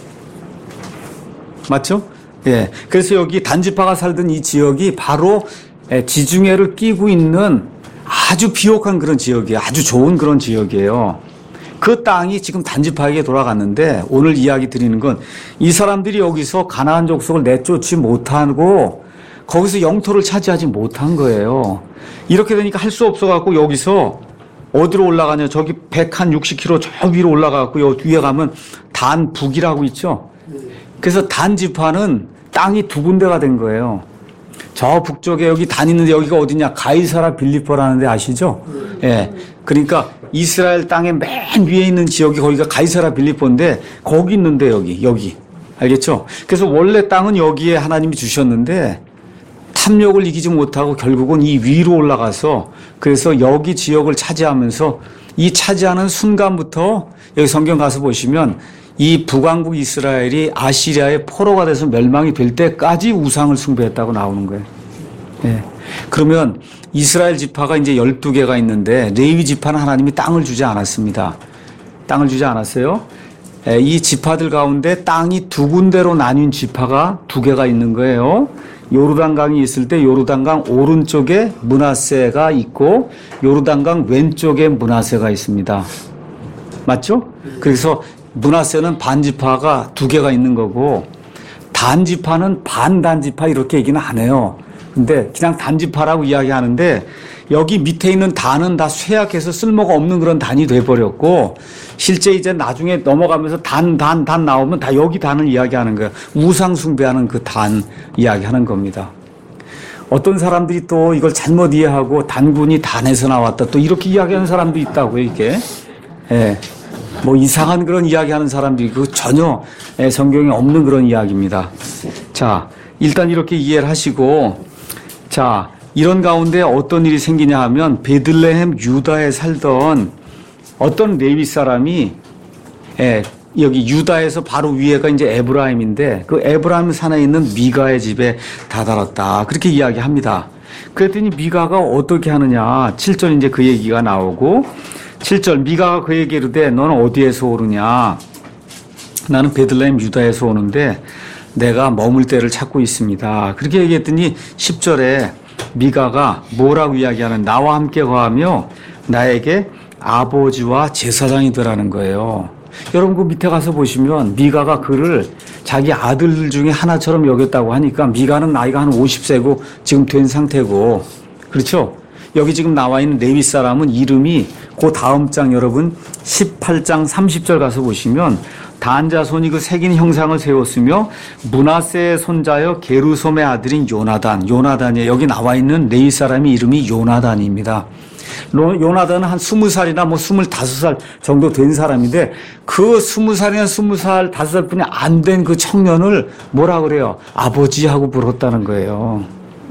맞죠? 예. 그래서 여기 단지파가 살던 이 지역이 바로 지중해를 끼고 있는 아주 비옥한 그런 지역이에요. 아주 좋은 그런 지역이에요. 그 땅이 지금 단지파에게 돌아갔는데 오늘 이야기 드리는 건 이 사람들이 여기서 가나안 족속을 내쫓지 못하고 거기서 영토를 차지하지 못한 거예요. 이렇게 되니까 할 수 없어갖고 여기서 어디로 올라가냐. 저기 160km 저 위로 올라가갖고 여기 위에 가면 단 북이라고 있죠. 그래서 단 지파는 땅이 두 군데가 된 거예요. 저 북쪽에 여기 단 있는데 여기가 어디냐? 가이사라 빌립보라는 데 아시죠? 예. 그러니까 이스라엘 땅의 맨 위에 있는 지역이 거기가 가이사라 빌립보인데 거기 있는데 여기. 알겠죠? 그래서 원래 땅은 여기에 하나님이 주셨는데 탐욕을 이기지 못하고 결국은 이 위로 올라가서 그래서 여기 지역을 차지하면서 이 차지하는 순간부터 여기 성경 가서 보시면 이 북왕국 이스라엘이 아시리아의 포로가 돼서 멸망이 될 때까지 우상을 숭배했다고 나오는 거예요. 예. 그러면 이스라엘 지파가 이제 12개가 있는데 레위 지파는 하나님이 땅을 주지 않았습니다. 땅을 주지 않았어요. 예. 이 지파들 가운데 땅이 두 군데로 나뉜 지파가 두 개가 있는 거예요. 요르단강이 있을 때 요르단강 오른쪽에 므낫세가 있고 요르단강 왼쪽에 므낫세가 있습니다. 맞죠? 그래서 므낫세는 반지파가 두 개가 있는 거고 단지파는 반단지파 이렇게 얘기는 안 해요. 근데 그냥 단지파라고 이야기하는데 여기 밑에 있는 단은 다 쇠약해서 쓸모가 없는 그런 단이 돼버렸고 실제 이제 나중에 넘어가면서 단 나오면 다 여기 단을 이야기하는 거예요. 우상 숭배하는 그 단 이야기하는 겁니다. 어떤 사람들이 또 이걸 잘못 이해하고 단군이 단에서 나왔다 또 이렇게 이야기하는 사람도 있다고요. 이게. 예. 뭐 이상한 그런 이야기하는 사람들이 그 전혀 성경에 없는 그런 이야기입니다. 자, 일단 이렇게 이해를 하시고 자, 이런 가운데 어떤 일이 생기냐 하면 베들레헴 유다에 살던 어떤 레위 사람이 여기 유다에서 바로 위에가 이제 에브라임인데 그 에브라임 산에 있는 미가의 집에 다다랐다. 그렇게 이야기합니다. 그랬더니 미가가 어떻게 하느냐. 7절 이제 그 얘기가 나오고 7절 미가가 그에게 이르되 너는 어디에서 오느냐. 나는 베들레헴 유다에서 오는데 내가 머물 때를 찾고 있습니다. 그렇게 얘기했더니 10절에 미가가 뭐라고 이야기하는 나와 함께 거하며 나에게 아버지와 제사장이 되라는 거예요. 여러분 그 밑에 가서 보시면 미가가 그를 자기 아들 중에 하나처럼 여겼다고 하니까 미가는 나이가 한 50세고 지금 된 상태고 그렇죠? 여기 지금 나와 있는 레위 사람은 이름이 그 다음 장 여러분 18장 30절 가서 보시면 단 자손이 그 새긴 형상을 세웠으며 므낫세의 손자여 게르솜의 아들인 요나단이에요. 여기 나와 있는 레위 사람의 이름이 요나단입니다. 요나단은 한 20살이나 뭐 25살 정도 된 사람인데 그 20살이나 20살, 5살뿐이 안 된 그 청년을 뭐라 그래요? 아버지하고 부렀다는 거예요.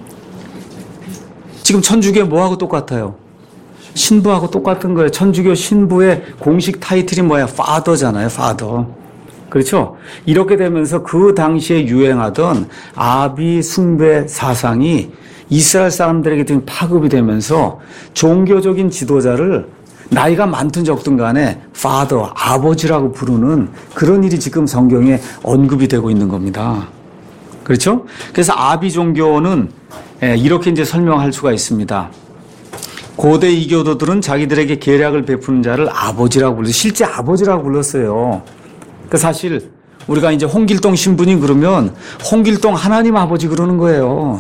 지금 천주교 뭐하고 똑같아요? 신부하고 똑같은 거예요. 천주교 신부의 공식 타이틀이 뭐야? 파더잖아요. 파더. 그렇죠? 이렇게 되면서 그 당시에 유행하던 아비 숭배 사상이 이스라엘 사람들에게 좀 파급이 되면서 종교적인 지도자를 나이가 많든 적든 간에 파더, 아버지라고 부르는 그런 일이 지금 성경에 언급이 되고 있는 겁니다. 그렇죠? 그래서 아비 종교는 이렇게 이제 설명할 수가 있습니다. 고대 이교도들은 자기들에게 계략을 베푸는 자를 아버지라고 불렀어요. 실제 아버지라고 불렀어요. 그 사실 우리가 이제 홍길동 신부님 그러면 홍길동 하나님 아버지 그러는 거예요.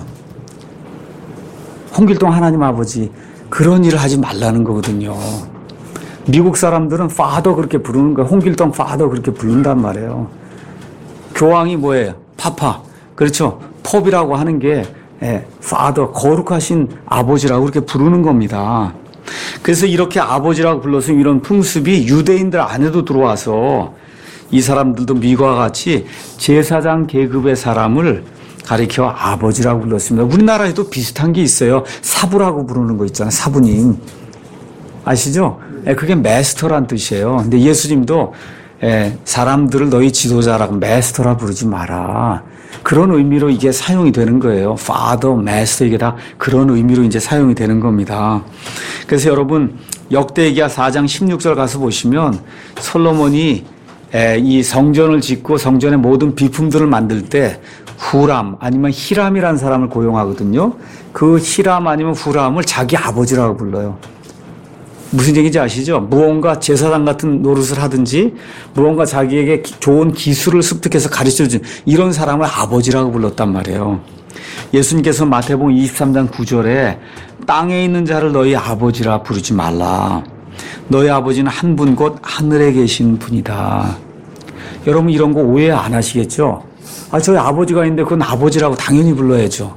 홍길동 하나님 아버지. 그런 일을 하지 말라는 거거든요. 미국 사람들은 파더 그렇게 부르는 거예요. 홍길동 파더 그렇게 부른단 말이에요. 교황이 뭐예요? 파파. 그렇죠? pop이라고 하는 게 파더, 거룩하신 아버지라고 그렇게 부르는 겁니다. 그래서 이렇게 아버지라고 불러서 이런 풍습이 유대인들 안에도 들어와서 이 사람들도 미국과 같이 제사장 계급의 사람을 가리켜 아버지라고 불렀습니다. 우리나라에도 비슷한 게 있어요. 사부라고 부르는 거 있잖아요. 사부님. 아시죠? 그게 마스터란 뜻이에요. 근데 예수님도 사람들을 너희 지도자라고 마스터라 부르지 마라. 그런 의미로 이게 사용이 되는 거예요. Father, Master 이게 다 그런 의미로 이제 사용이 되는 겁니다. 그래서 여러분 역대기야 4장 16절 가서 보시면 솔로몬이 이 성전을 짓고 성전의 모든 비품들을 만들 때 후람 아니면 히람이라는 사람을 고용하거든요. 그 히람 아니면 후람을 자기 아버지라고 불러요. 무슨 얘기인지 아시죠? 무언가 제사장 같은 노릇을 하든지 무언가 자기에게 좋은 기술을 습득해서 가르쳐준 이런 사람을 아버지라고 불렀단 말이에요. 예수님께서 마태복음 23장 9절에 땅에 있는 자를 너희 아버지라 부르지 말라. 너희 아버지는 한 분 곧 하늘에 계신 분이다. 여러분 이런 거 오해 안 하시겠죠? 저희 아버지가 있는데 그건 아버지라고 당연히 불러야죠.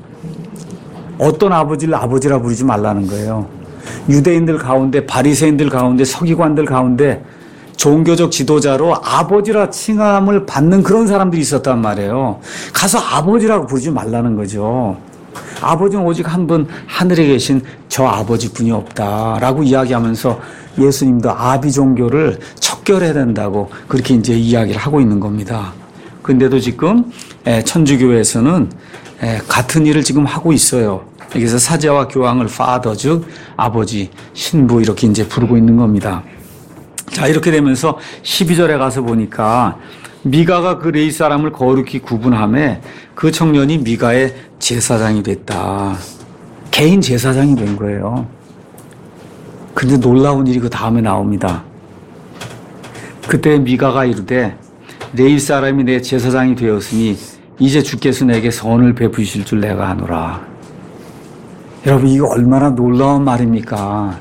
어떤 아버지를 아버지라 부르지 말라는 거예요. 유대인들 가운데 바리새인들 가운데 서기관들 가운데 종교적 지도자로 아버지라 칭함을 받는 그런 사람들이 있었단 말이에요. 가서 아버지라고 부르지 말라는 거죠. 아버지는 오직 한 분 하늘에 계신 저 아버지뿐이 없다라고 이야기하면서 예수님도 아비 종교를 척결해야 된다고 그렇게 이제 이야기를 하고 있는 겁니다. 근데도 지금 천주교에서는 같은 일을 지금 하고 있어요. 여기서 사제와 교황을 father 즉 아버지, 신부 이렇게 이제 부르고 있는 겁니다. 자, 이렇게 되면서 12절에 가서 보니까 미가가 그 레위 사람을 거룩히 구분하며 그 청년이 미가의 제사장이 됐다. 개인 제사장이 된 거예요. 근데 놀라운 일이 그 다음에 나옵니다. 그때 미가가 이르되 레위 사람이 내 제사장이 되었으니 이제 주께서 내게 선을 베푸실 줄 내가 아노라. 여러분 이게 얼마나 놀라운 말입니까?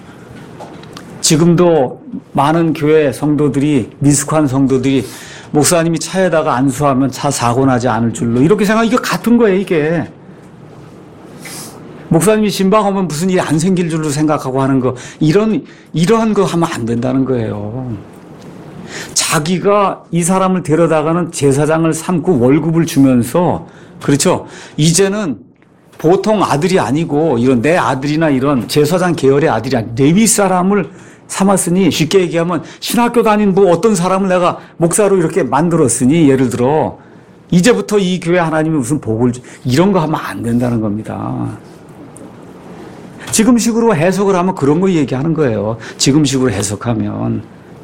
지금도 많은 교회 성도들이 미숙한 성도들이 목사님이 차에다가 안수하면 차 사고 나지 않을 줄로 이렇게 생각 이거 같은 거예요 이게. 목사님이 신방하면 무슨 일이 안 생길 줄로 생각하고 하는 거 이러한 거 하면 안 된다는 거예요. 자기가 이 사람을 데려다가는 제사장을 삼고 월급을 주면서 그렇죠. 이제는 보통 아들이 아니고 이런 내 아들이나 이런 제사장 계열의 아들이 아니라 레위 사람을 삼았으니 쉽게 얘기하면 신학교 다닌 뭐 어떤 사람을 내가 목사로 이렇게 만들었으니 예를 들어 이제부터 이 교회 하나님이 무슨 복을 이런 거 하면 안 된다는 겁니다. 지금식으로 해석을 하면 그런 거 얘기하는 거예요. 지금식으로 해석하면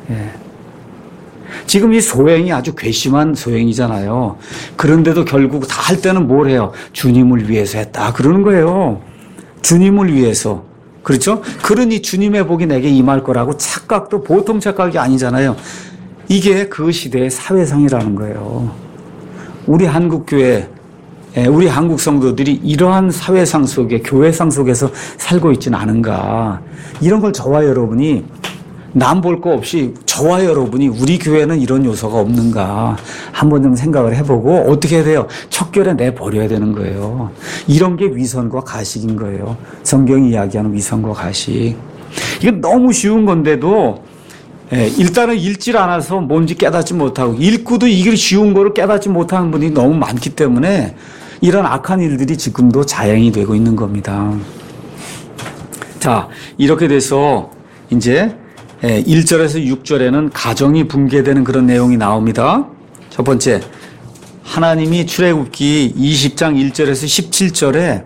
지금 이 소행이 아주 괘씸한 소행이잖아요. 그런데도 결국 다 할 때는 뭘 해요? 주님을 위해서 했다. 그러는 거예요. 주님을 위해서. 그렇죠? 그러니 주님의 복이 내게 임할 거라고 착각도 보통 착각이 아니잖아요. 이게 그 시대의 사회상이라는 거예요. 우리 한국교회, 우리 한국 성도들이 이러한 사회상 속에, 교회상 속에서 살고 있지는 않은가. 이런 걸 저와 여러분이 남 볼 거 없이 저와 여러분이 우리 교회는 이런 요소가 없는가 한번 좀 생각을 해보고 어떻게 해야 돼요? 척결에 내버려야 되는 거예요. 이런 게 위선과 가식인 거예요. 성경이 이야기하는 위선과 가식. 이건 너무 쉬운 건데도 일단은 읽질 않아서 뭔지 깨닫지 못하고 읽고도 이게 쉬운 거를 깨닫지 못하는 분이 너무 많기 때문에 이런 악한 일들이 지금도 자행이 되고 있는 겁니다. 자, 이렇게 돼서 이제 1절에서 6절에는 가정이 붕괴되는 그런 내용이 나옵니다. 첫 번째, 하나님이 출애굽기 20장 1절에서 17절에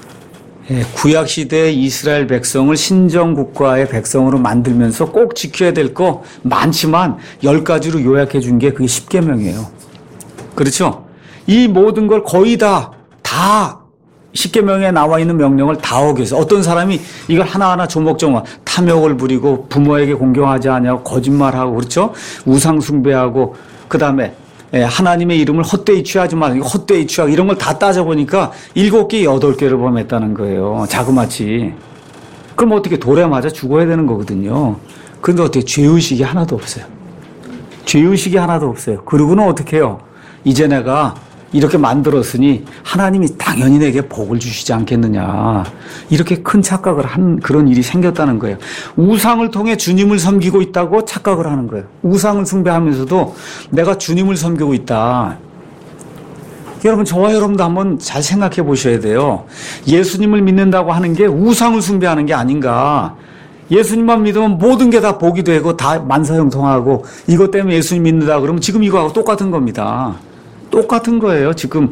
구약시대의 이스라엘 백성을 신정국가의 백성으로 만들면서 꼭 지켜야 될 거 많지만 10가지로 요약해 준 게 그게 10계명이에요. 그렇죠? 이 모든 걸 거의 다 10계명에 나와 있는 명령을 다 어겨서 어떤 사람이 이걸 하나하나 조목조목 탐욕을 부리고 부모에게 공경하지 않냐고 거짓말하고 그렇죠? 우상 숭배하고 그다음에 하나님의 이름을 헛되이 취하지 말고 헛되이 취하고 이런 걸 다 따져보니까 7개, 8개를 범했다는 거예요. 자그마치. 그럼 어떻게 돌에 맞아 죽어야 되는 거거든요. 그런데 어떻게 죄의식이 하나도 없어요. 죄의식이 하나도 없어요. 그러고는 어떻게 해요? 이제 내가 이렇게 만들었으니 하나님이 당연히 내게 복을 주시지 않겠느냐. 이렇게 큰 착각을 한 그런 일이 생겼다는 거예요. 우상을 통해 주님을 섬기고 있다고 착각을 하는 거예요. 우상을 숭배하면서도 내가 주님을 섬기고 있다. 여러분, 저와 여러분도 한번 잘 생각해 보셔야 돼요. 예수님을 믿는다고 하는 게 우상을 숭배하는 게 아닌가. 예수님만 믿으면 모든 게 다 복이 되고 다 만사형통하고 이것 때문에 예수님 믿는다 그러면 지금 이거하고 똑같은 겁니다. 똑같은 거예요. 지금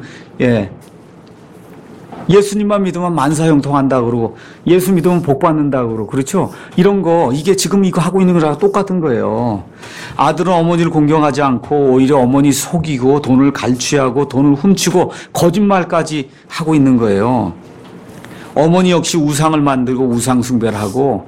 예수님만 믿으면 만사형통한다 그러고 예수 믿으면 복 받는다 그러고 그렇죠? 이런 거 이게 지금 이거 하고 있는 거랑 똑같은 거예요. 아들은 어머니를 공경하지 않고 오히려 어머니 속이고 돈을 갈취하고 돈을 훔치고 거짓말까지 하고 있는 거예요. 어머니 역시 우상을 만들고 우상 숭배를 하고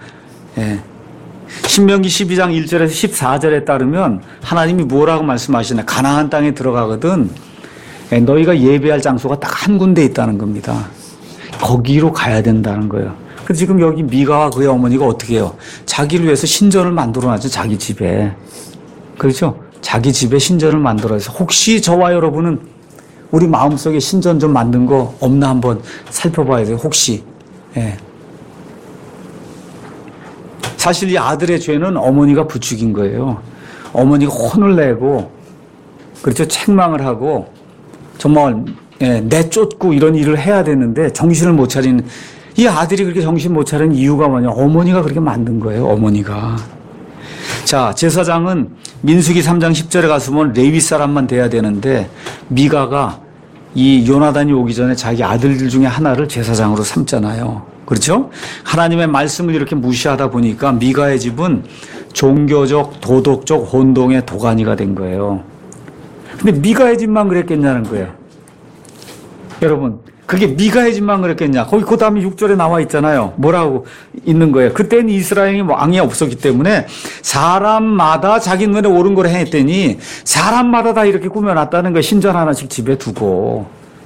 신명기 12장 1절에서 14절에 따르면 하나님이 뭐라고 말씀하시나 가나안 땅에 들어가거든 너희가 예배할 장소가 딱 한 군데 있다는 겁니다. 거기로 가야 된다는 거예요. 그래서 지금 여기 미가와 그의 어머니가 어떻게 해요? 자기를 위해서 신전을 만들어놨죠. 자기 집에. 그렇죠? 자기 집에 신전을 만들어서 혹시 저와 여러분은 우리 마음속에 신전 좀 만든 거 없나 한번 살펴봐야 돼요. 혹시. 사실 이 아들의 죄는 어머니가 부추긴 거예요. 어머니가 혼을 내고, 그렇죠. 책망을 하고, 정말, 내쫓고 이런 일을 해야 되는데 정신을 못 차리는, 이 아들이 그렇게 정신 못 차리는 이유가 뭐냐. 어머니가 그렇게 만든 거예요. 어머니가. 자, 제사장은 민수기 3장 10절에 가서 보면 레위 사람만 돼야 되는데, 미가가 이 요나단이 오기 전에 자기 아들들 중에 하나를 제사장으로 삼잖아요. 그렇죠? 하나님의 말씀을 이렇게 무시하다 보니까 미가의 집은 종교적, 도덕적 혼동의 도가니가 된 거예요. 근데 미가의 집만 그랬겠냐는 거예요. 여러분, 그게 미가의 집만 그랬겠냐? 거기 그 다음에 6절에 나와 있잖아요. 뭐라고 있는 거예요? 그때는 이스라엘이 왕이 없었기 때문에 사람마다 자기 눈에 옳은 걸 했더니 사람마다 다 이렇게 꾸며놨다는 거예요. 신전 하나씩 집에 두고.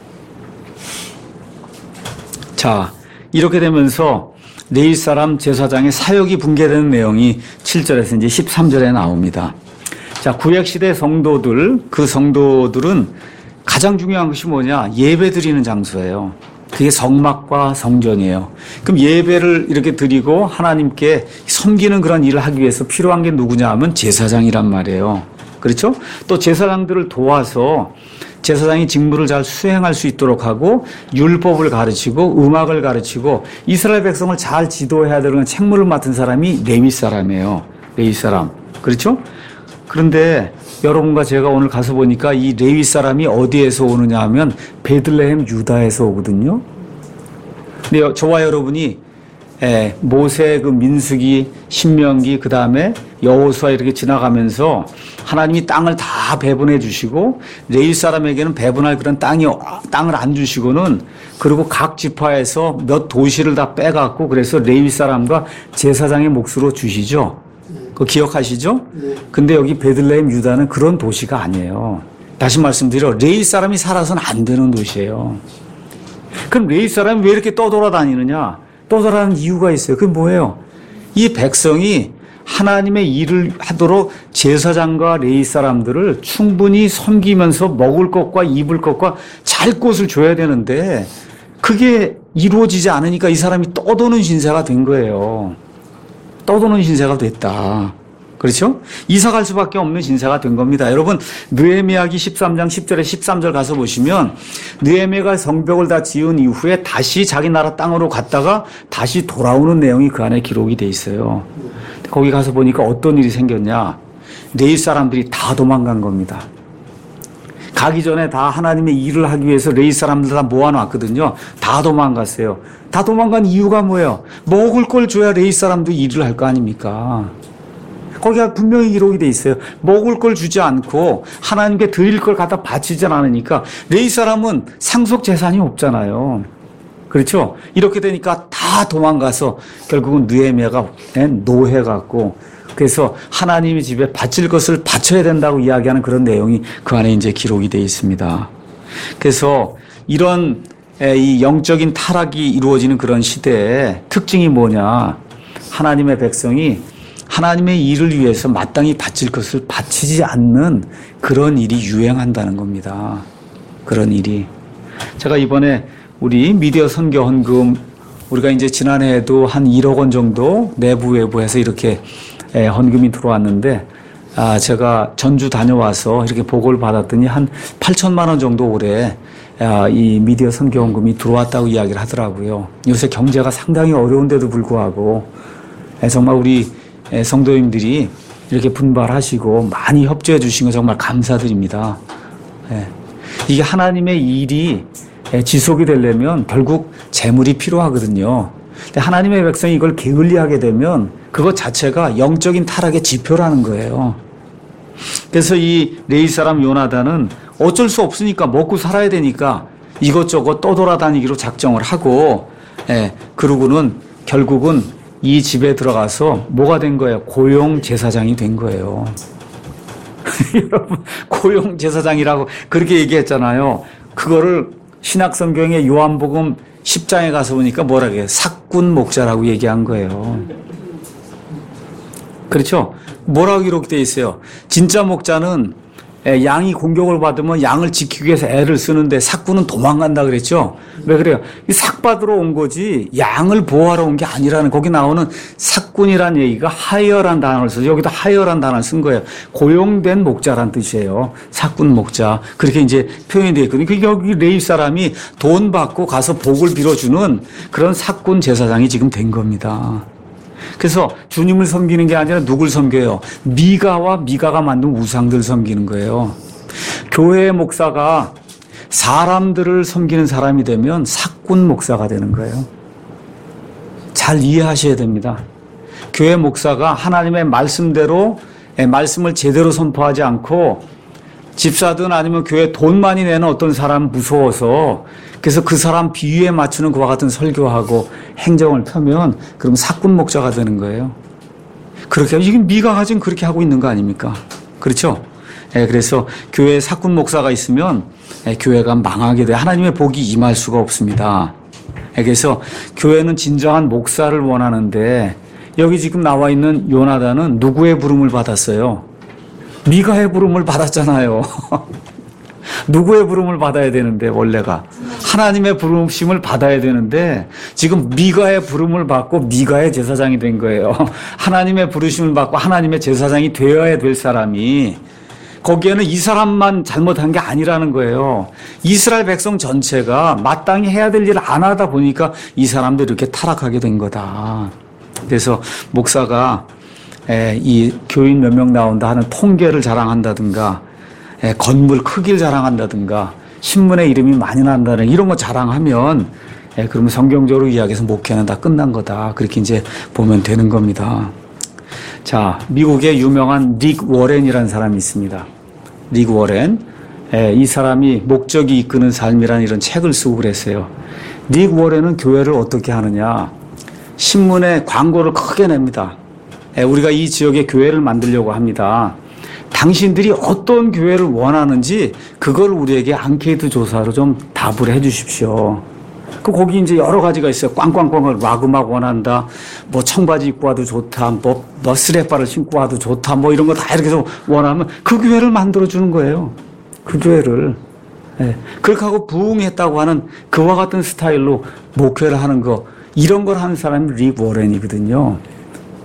자, 이렇게 되면서 레위 사람 제사장의 사역이 붕괴되는 내용이 7절에서 이제 13절에 나옵니다. 자, 구약시대 성도들, 그 성도들은 가장 중요한 것이 뭐냐? 예배 드리는 장소예요. 그게 성막과 성전이에요. 그럼 예배를 이렇게 드리고 하나님께 섬기는 그런 일을 하기 위해서 필요한 게 누구냐 하면 제사장이란 말이에요. 그렇죠? 또 제사장들을 도와서 제사장이 직무를 잘 수행할 수 있도록 하고 율법을 가르치고 음악을 가르치고 이스라엘 백성을 잘 지도해야 되는 책무를 맡은 사람이 레위 사람이에요. 레위 사람. 그렇죠? 그런데 여러분과 제가 오늘 가서 보니까 이 레위 사람이 어디에서 오느냐 하면 베들레헴 유다에서 오거든요. 근데 저와 여러분이 모세 그 민수기, 신명기, 그 다음에 여호수아 이렇게 지나가면서 하나님이 땅을 다 배분해 주시고 레위 사람에게는 배분할 그런 땅을 안 주시고는 그리고 각 지파에서 몇 도시를 다 빼갖고 그래서 레위 사람과 제사장의 몫으로 주시죠. 그거 기억하시죠? 근데 여기 베들레헴 유다는 그런 도시가 아니에요. 다시 말씀드려 레위 사람이 살아서는 안 되는 도시예요. 그럼 레위 사람이 왜 이렇게 떠돌아다니느냐? 떠돌아다니는 이유가 있어요. 그게 뭐예요? 이 백성이 하나님의 일을 하도록 제사장과 레위 사람들을 충분히 섬기면서 먹을 것과 입을 것과 잘 곳을 줘야 되는데 그게 이루어지지 않으니까 이 사람이 떠도는 신세가 된 거예요. 떠도는 신세가 됐다. 그렇죠? 이사 갈 수밖에 없는 신세가 된 겁니다. 여러분, 느헤미야기 13장 10절에 13절 가서 보시면 느헤미야가 성벽을 다 지은 이후에 다시 자기 나라 땅으로 갔다가 다시 돌아오는 내용이 그 안에 기록이 돼 있어요. 거기 가서 보니까 어떤 일이 생겼냐? 레위 사람들이 다 도망간 겁니다. 가기 전에 다 하나님의 일을 하기 위해서 레위 사람들 다 모아놨거든요. 다 도망갔어요. 다 도망간 이유가 뭐예요? 먹을 걸 줘야 레위 사람도 일을 할 거 아닙니까? 거기가 분명히 기록이 돼 있어요. 먹을 걸 주지 않고 하나님께 드릴 걸 갖다 바치지 않으니까 레위 사람은 상속 재산이 없잖아요. 그렇죠? 이렇게 되니까 다 도망가서 결국은 느헤미야가 노해 갖고 그래서 하나님의 집에 바칠 것을 바쳐야 된다고 이야기하는 그런 내용이 그 안에 이제 기록이 돼 있습니다. 그래서 이런 이 영적인 타락이 이루어지는 그런 시대의 특징이 뭐냐? 하나님의 백성이 하나님의 일을 위해서 마땅히 바칠 것을 바치지 않는 그런 일이 유행한다는 겁니다. 그런 일이. 제가 이번에 우리 미디어 선교 헌금 우리가 이제 지난해에도 한 1억 원 정도 내부 외부해서 이렇게 헌금이 들어왔는데 제가 전주 다녀와서 이렇게 보고를 받았더니 한 8천만 원 정도 올해 이 미디어 선교 헌금이 들어왔다고 이야기를 하더라고요. 요새 경제가 상당히 어려운데도 불구하고 정말 우리 성도님들이 이렇게 분발하시고 많이 협조해 주신 거 정말 감사드립니다. 이게 하나님의 일이 지속이 되려면 결국 재물이 필요하거든요. 근데 하나님의 백성이 이걸 게을리하게 되면 그것 자체가 영적인 타락의 지표라는 거예요. 그래서 이 레위 사람 요나단은 어쩔 수 없으니까 먹고 살아야 되니까 이것저것 떠돌아다니기로 작정을 하고 그러고는 결국은 이 집에 들어가서 뭐가 된 거예요? 고용 제사장이 된 거예요. 여러분, 고용 제사장이라고 그렇게 얘기했잖아요. 그거를 신약 성경의 요한복음 10장에 가서 보니까 뭐라고 해요? 삭군 목자라고 얘기한 거예요. 그렇죠? 뭐라고 기록되어 있어요? 진짜 목자는 양이 공격을 받으면 양을 지키기 위해서 애를 쓰는데 삭군은 도망간다 그랬죠? 왜 그래요? 삭 받으러 온 거지 양을 보호하러 온 게 아니라는 거기 나오는 삭군이란 얘기가 하이어란 단어를 써서 여기도 하이어란 단어를 쓴 거예요. 고용된 목자란 뜻이에요. 삭군 목자. 그렇게 이제 표현이 되어 있거든요. 그러니까 여기 레위 사람이 돈 받고 가서 복을 빌어주는 그런 삭군 제사장이 지금 된 겁니다. 그래서 주님을 섬기는 게 아니라 누굴 섬겨요? 미가가 만든 우상들 섬기는 거예요. 교회의 목사가 사람들을 섬기는 사람이 되면 삭군 목사가 되는 거예요. 잘 이해하셔야 됩니다. 교회 목사가 하나님의 말씀대로 말씀을 제대로 선포하지 않고 집사든 아니면 교회 돈 많이 내는 어떤 사람 무서워서 그래서 그 사람 비유에 맞추는 그와 같은 설교하고 행정을 펴면 그럼 삭군 목자가 되는 거예요. 그렇게 지금 미가가 지금 그렇게 하고 있는 거 아닙니까? 그렇죠? 그래서 교회에 삭군 목사가 있으면 교회가 망하게 돼 하나님의 복이 임할 수가 없습니다. 그래서 교회는 진정한 목사를 원하는데 여기 지금 나와 있는 요나단은 누구의 부름을 받았어요? 미가의 부름을 받았잖아요. 누구의 부름을 받아야 되는데 원래가 하나님의 부름심을 받아야 되는데 지금 미가의 부름을 받고 미가의 제사장이 된 거예요. 하나님의 부르심을 받고 하나님의 제사장이 되어야 될 사람이 거기에는 이 사람만 잘못한 게 아니라는 거예요. 이스라엘 백성 전체가 마땅히 해야 될 일을 안 하다 보니까 이 사람들이 이렇게 타락하게 된 거다. 그래서 목사가 이 교인 몇 명 나온다 하는 통계를 자랑한다든가 건물 크기를 자랑한다든가 신문에 이름이 많이 난다는 이런 거 자랑하면 그러면 성경적으로 이야기해서 목회는 다 끝난 거다. 그렇게 이제 보면 되는 겁니다. 자, 미국의 유명한 릭 워렌이라는 사람이 있습니다. 릭 워렌. 이 사람이 목적이 이끄는 삶이라는 이런 책을 쓰고 그랬어요. 릭 워렌은 교회를 어떻게 하느냐. 신문에 광고를 크게 냅니다. 우리가 이 지역에 교회를 만들려고 합니다. 당신들이 어떤 교회를 원하는지 그걸 우리에게 앙케이트 조사로 좀 답을 해 주십시오. 거기 이제 여러 가지가 있어요. 꽝꽝꽝 락음악 원한다. 뭐 청바지 입고 와도 좋다. 뭐 스레빠를 신고 와도 좋다. 뭐 이런 거 다 이렇게 해서 원하면 그 교회를 만들어 주는 거예요. 그 교회를. 그렇게 하고 부흥했다고 하는 그와 같은 스타일로 목회를 하는 거 이런 걸 하는 사람이 릭 워렌이거든요.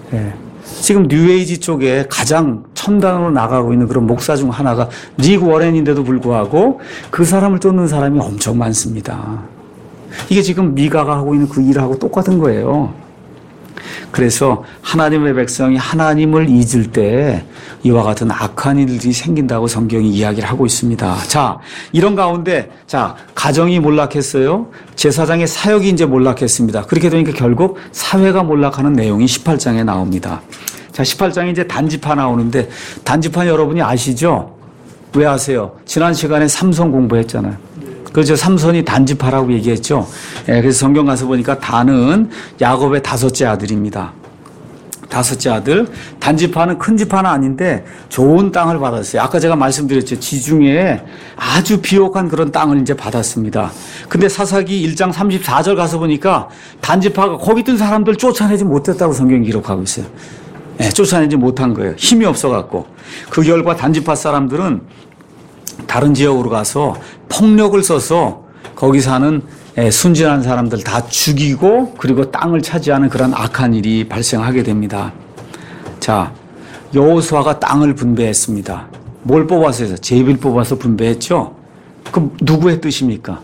예. 지금 뉴에이지 쪽에 가장 첨단으로 나가고 있는 그런 목사 중 하나가 릭 워렌인데도 불구하고 그 사람을 쫓는 사람이 엄청 많습니다. 이게 지금 미가가 하고 있는 그 일하고 똑같은 거예요. 그래서 하나님의 백성이 하나님을 잊을 때 이와 같은 악한 일들이 생긴다고 성경이 이야기를 하고 있습니다. 자, 이런 가운데 가정이 몰락했어요. 제사장의 사역이 이제 몰락했습니다. 그렇게 되니까 결국 사회가 몰락하는 내용이 18장에 나옵니다. 자, 18장에 이제 단지파 나오는데 단지파 여러분이 아시죠? 왜 아세요? 지난 시간에 삼손 공부했잖아요. 그렇죠. 삼손이 단지파라고 얘기했죠. 예, 그래서 성경 가서 보니까 단은 야곱의 다섯째 아들입니다. 다섯째 아들. 단지파는 큰 지파는 아닌데 좋은 땅을 받았어요. 아까 제가 말씀드렸죠. 지중해에 아주 비옥한 그런 땅을 이제 받았습니다. 근데 사사기 1장 34절 가서 보니까 단지파가 거기 있던 사람들 쫓아내지 못했다고 성경이 기록하고 있어요. 예, 쫓아내지 못한 거예요. 힘이 없어갖고. 그 결과 단지파 사람들은 다른 지역으로 가서 폭력을 써서 거기 사는 순진한 사람들 다 죽이고 그리고 땅을 차지하는 그런 악한 일이 발생하게 됩니다. 자, 여호수아가 땅을 분배했습니다. 뭘 뽑아서 제비를 뽑아서 분배했죠? 그럼 누구의 뜻입니까?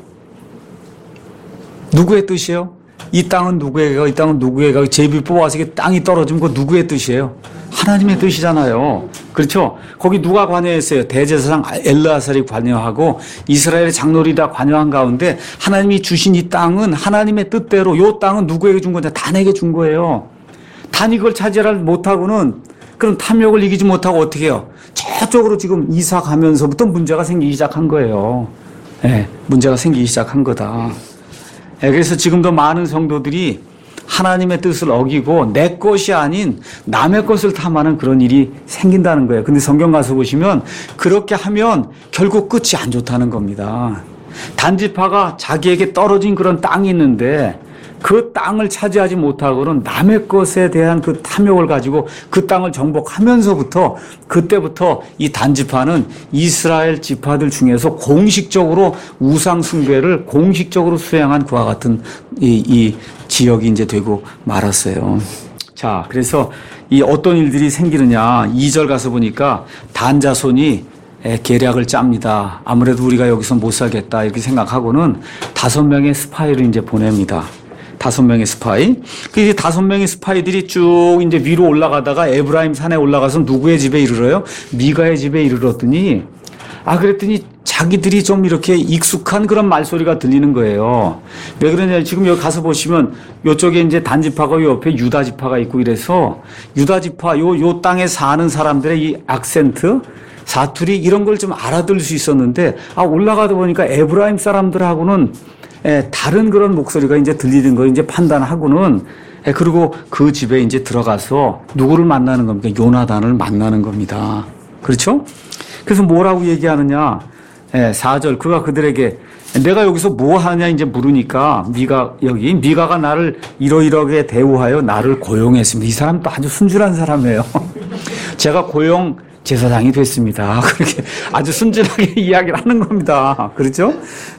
누구의 뜻이에요? 이 땅은 누구에게, 이 땅은 누구에게, 제비 뽑아서 땅이 떨어지면 그 누구의 뜻이에요? 하나님의 뜻이잖아요. 그렇죠? 거기 누가 관여했어요? 대제사장 엘르아살이 관여하고 이스라엘의 장로들이 다 관여한 가운데 하나님이 주신 이 땅은 하나님의 뜻대로 이 땅은 누구에게 준 거냐? 단에게 준 거예요. 단이 그걸 차지하지 못하고는 그럼 탐욕을 이기지 못하고 어떻게 해요? 저쪽으로 지금 이사 가면서부터 문제가 생기기 시작한 거예요. 네, 문제가 생기기 시작한 거다. 네, 그래서 지금도 많은 성도들이 하나님의 뜻을 어기고 내 것이 아닌 남의 것을 탐하는 그런 일이 생긴다는 거예요. 근데 성경 가서 보시면 그렇게 하면 결국 끝이 안 좋다는 겁니다. 단지파가 자기에게 떨어진 그런 땅이 있는데 그 땅을 차지하지 못하고는 남의 것에 대한 그 탐욕을 가지고 그 땅을 정복하면서부터 그때부터 이 단지파는 이스라엘 지파들 중에서 공식적으로 우상 숭배를 공식적으로 수행한 그와 같은 이 지역이 이제 되고 말았어요. 자, 그래서 이 어떤 일들이 생기느냐 2절 가서 보니까 단 자손이 계략을 짭니다. 아무래도 우리가 여기서 못 살겠다 이렇게 생각하고는 5명의 스파이를 이제 보냅니다. 5명의 스파이. 그 이제 5명의 스파이들이 쭉 이제 위로 올라가다가 에브라임 산에 올라가서 누구의 집에 이르러요? 미가의 집에 이르렀더니 그랬더니 자기들이 좀 이렇게 익숙한 그런 말소리가 들리는 거예요. 왜 그러냐? 지금 여기 가서 보시면 요쪽에 이제 단지파가 옆에 유다지파가 있고 이래서 유다지파 요 땅에 사는 사람들의 이 악센트 사투리 이런 걸 좀 알아들을 수 있었는데 올라가다 보니까 에브라임 사람들하고는 다른 그런 목소리가 이제 들리는 거 이제 판단하고는 그리고 그 집에 이제 들어가서 누구를 만나는 겁니까? 요나단을 만나는 겁니다. 그렇죠? 그래서 뭐라고 얘기하느냐? 4절 그가 그들에게 내가 여기서 뭐 하냐 이제 물으니까 미가가 나를 이러이러하게 대우하여 나를 고용했습니다. 이 사람도 아주 순진한 사람이에요. 제가 고용 제사장이 됐습니다. 그렇게 아주 순진하게 이야기를 하는 겁니다. 그렇죠?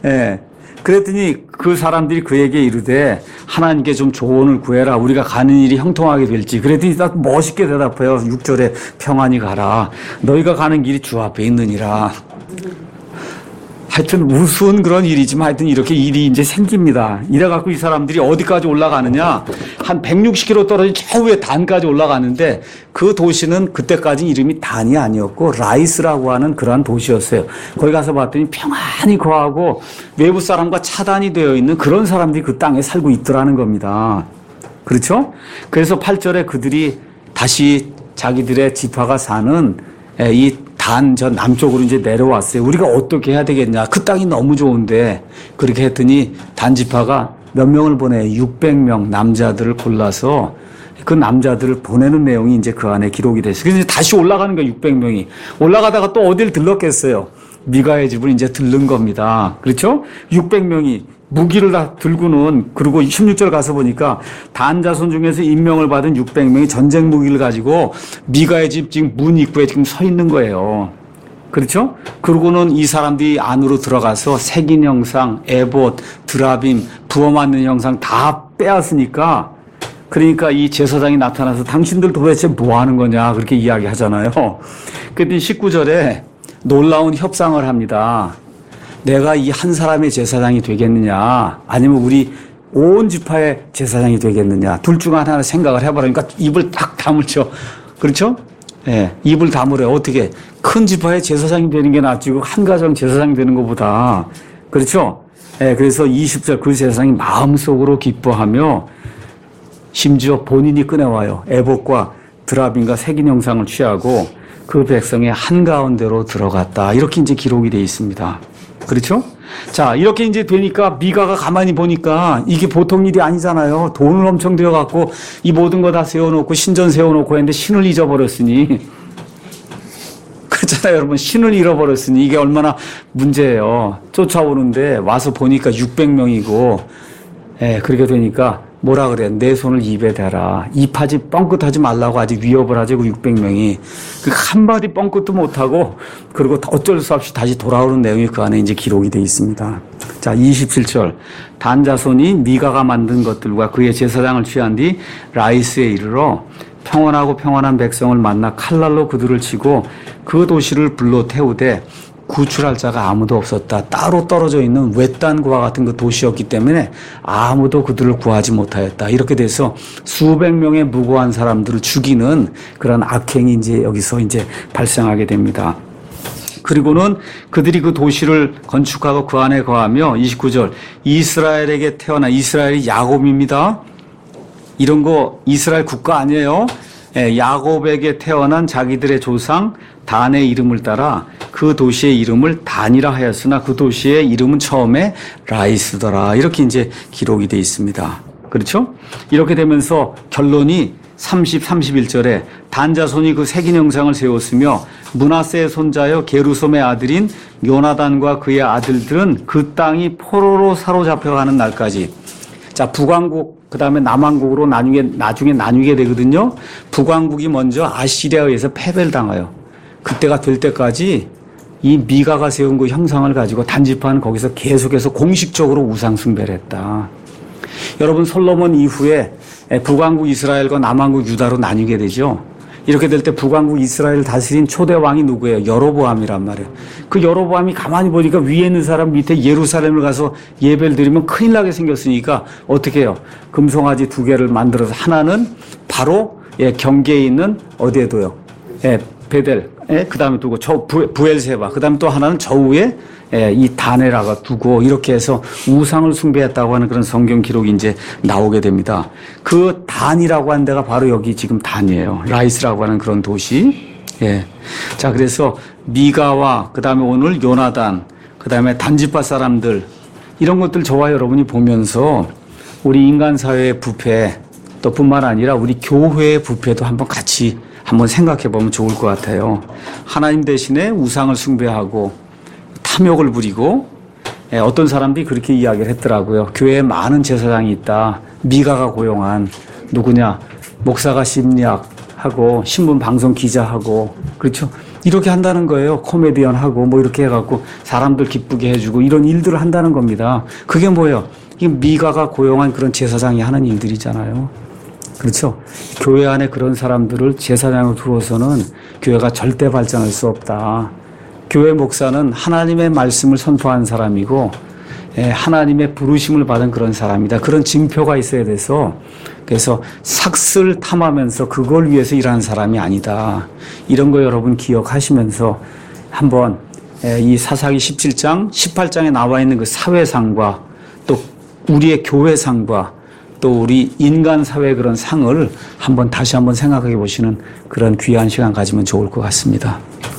그랬더니 그 사람들이 그에게 이르되 하나님께 좀 조언을 구해라. 우리가 가는 일이 형통하게 될지. 그랬더니 딱 멋있게 대답해요. 6절에 평안히 가라. 너희가 가는 길이 주 앞에 있느니라. 하여튼 우스운 그런 일이지만 하여튼 이렇게 일이 이제 생깁니다. 이래갖고 이 사람들이 어디까지 올라가느냐. 한 160km 떨어진 저 위에 단까지 올라가는데 그 도시는 그때까지 이름이 단이 아니었고 라이스라고 하는 그러한 도시였어요. 거기 가서 봤더니 평안히 거하고 외부 사람과 차단이 되어 있는 그런 사람들이 그 땅에 살고 있더라는 겁니다. 그렇죠? 그래서 8절에 그들이 다시 자기들의 지파가 사는 이 단 저 남쪽으로 이제 내려왔어요. 우리가 어떻게 해야 되겠냐. 그 땅이 너무 좋은데. 그렇게 했더니 단지파가 몇 명을 보내 600명 남자들을 골라서 그 남자들을 보내는 내용이 이제 그 안에 기록이 됐어요. 그래서 다시 올라가는 거예요. 600명이. 올라가다가 또 어딜 들렀겠어요. 미가의 집을 이제 들른 겁니다. 그렇죠? 600명이 무기를 다 들고는 그리고 16절 가서 보니까 단 자손 중에서 임명을 받은 600명이 전쟁 무기를 가지고 미가의 집 지금 문 입구에 지금 서 있는 거예요. 그렇죠? 그러고는 이 사람들이 안으로 들어가서 색인 형상, 에봇, 드라빔, 부어 맞는 형상 다 빼앗으니까 그러니까 이 제사장이 나타나서 당신들 도대체 뭐 하는 거냐 그렇게 이야기하잖아요. 그런데 19절에 놀라운 협상을 합니다. 내가 이 한 사람의 제사장이 되겠느냐 아니면 우리 온 지파의 제사장이 되겠느냐 둘 중 하나를 생각을 해보라니까 입을 딱 다물죠. 그렇죠? 예, 입을 다물어요. 어떻게 큰 지파의 제사장이 되는 게 낫지 한 가정 제사장이 되는 것보다. 그렇죠? 예, 그래서 20절 그 제사장이 마음속으로 기뻐하며 심지어 본인이 꺼내와요. 에봇과 드라빔과 색인 형상을 취하고 그 백성의 한가운데로 들어갔다. 이렇게 이제 기록이 되어 있습니다. 그렇죠? 자, 이렇게 이제 되니까 미가가 가만히 보니까 이게 보통 일이 아니잖아요. 돈을 엄청 들여갖고 이 모든 거 다 세워놓고 신전 세워놓고 했는데 신을 잊어버렸으니. 그렇잖아요, 여러분. 신을 잃어버렸으니 이게 얼마나 문제예요. 쫓아오는데 와서 보니까 600명이고, 예, 그렇게 되니까 뭐라 그래? 내 손을 입에 대라. 입하지 뻥끗하지 말라고 아직 위협을 하지 그 600명이. 그 한마디 뻥끗도 못하고 그리고 어쩔 수 없이 다시 돌아오는 내용이 그 안에 이제 기록이 되어 있습니다. 자, 27절. 단 자손이 미가가 만든 것들과 그의 제사장을 취한 뒤 라이스에 이르러 평안하고 평안한 백성을 만나 칼날로 그들을 치고 그 도시를 불로 태우되 구출할 자가 아무도 없었다. 따로 떨어져 있는 외딴과 같은 그 도시였기 때문에 아무도 그들을 구하지 못하였다. 이렇게 돼서 수백 명의 무고한 사람들을 죽이는 그런 악행이 이제 여기서 이제 발생하게 됩니다. 그리고는 그들이 그 도시를 건축하고 그 안에 거하며 29절 이스라엘에게 태어나 이스라엘이 야곱입니다. 이런 거 이스라엘 국가 아니에요. 예, 야곱에게 태어난 자기들의 조상 단의 이름을 따라 그 도시의 이름을 단이라 하였으나 그 도시의 이름은 처음에 라이스더라. 이렇게 이제 기록이 되어 있습니다. 그렇죠? 이렇게 되면서 결론이 31절에 단 자손이 그 색인 형상을 세웠으며 므낫세의 손자여 게르솜의 아들인 요나단과 그의 아들들은 그 땅이 포로로 사로잡혀가는 날까지. 자, 북왕국 그다음에 남왕국으로 나중에 나뉘게 되거든요. 북왕국이 먼저 아시리아에 의해서 패배를 당해요. 그때가 될 때까지 이 미가가 세운 그 형상을 가지고 단지파는 거기서 계속해서 공식적으로 우상 숭배를 했다. 여러분 솔로몬 이후에 북왕국 이스라엘과 남왕국 유다로 나뉘게 되죠. 이렇게 될 때 북왕국 이스라엘을 다스린 초대 왕이 누구예요? 여로보암이란 말이에요. 그 여로보암이 가만히 보니까 위에 있는 사람 밑에 예루살렘을 가서 예배를 드리면 큰일 나게 생겼으니까 어떻게 해요? 금송아지 2개를 만들어서 하나는 바로 경계에 있는 어디에 둬요? 베델. 그 다음에 두고 부엘세바. 그 다음에 또 하나는 저 위에 이 다네라가 두고 이렇게 해서 우상을 숭배했다고 하는 그런 성경 기록이 이제 나오게 됩니다. 그 단이라고 하는 데가 바로 여기 지금 단이에요. 라이스라고 하는 그런 도시. 예. 자, 그래서 미가와 그 다음에 오늘 요나단, 그 다음에 단지파 사람들 이런 것들 저와 여러분이 보면서 우리 인간 사회의 부패 또 뿐만 아니라 우리 교회의 부패도 한번 같이 한번 생각해 보면 좋을 것 같아요. 하나님 대신에 우상을 숭배하고 탐욕을 부리고 어떤 사람들이 그렇게 이야기를 했더라고요. 교회에 많은 제사장이 있다. 미가가 고용한 누구냐? 목사가 심리학하고 신문 방송 기자하고 그렇죠? 이렇게 한다는 거예요. 코미디언하고 뭐 이렇게 해갖고 사람들 기쁘게 해주고 이런 일들을 한다는 겁니다. 그게 뭐예요? 이 미가가 고용한 그런 제사장이 하는 일들이잖아요. 그렇죠? 교회 안에 그런 사람들을 제사장으로 두어서는 교회가 절대 발전할 수 없다. 교회 목사는 하나님의 말씀을 선포한 사람이고 하나님의 부르심을 받은 그런 사람이다. 그런 징표가 있어야 돼서 그래서 삭슬 탐하면서 그걸 위해서 일하는 사람이 아니다. 이런 거 여러분 기억하시면서 한번 이 사사기 17장, 18장에 나와 있는 그 사회상과 또 우리의 교회상과 또 우리 인간 사회의 그런 상을 다시 한번 생각해 보시는 그런 귀한 시간 가지면 좋을 것 같습니다.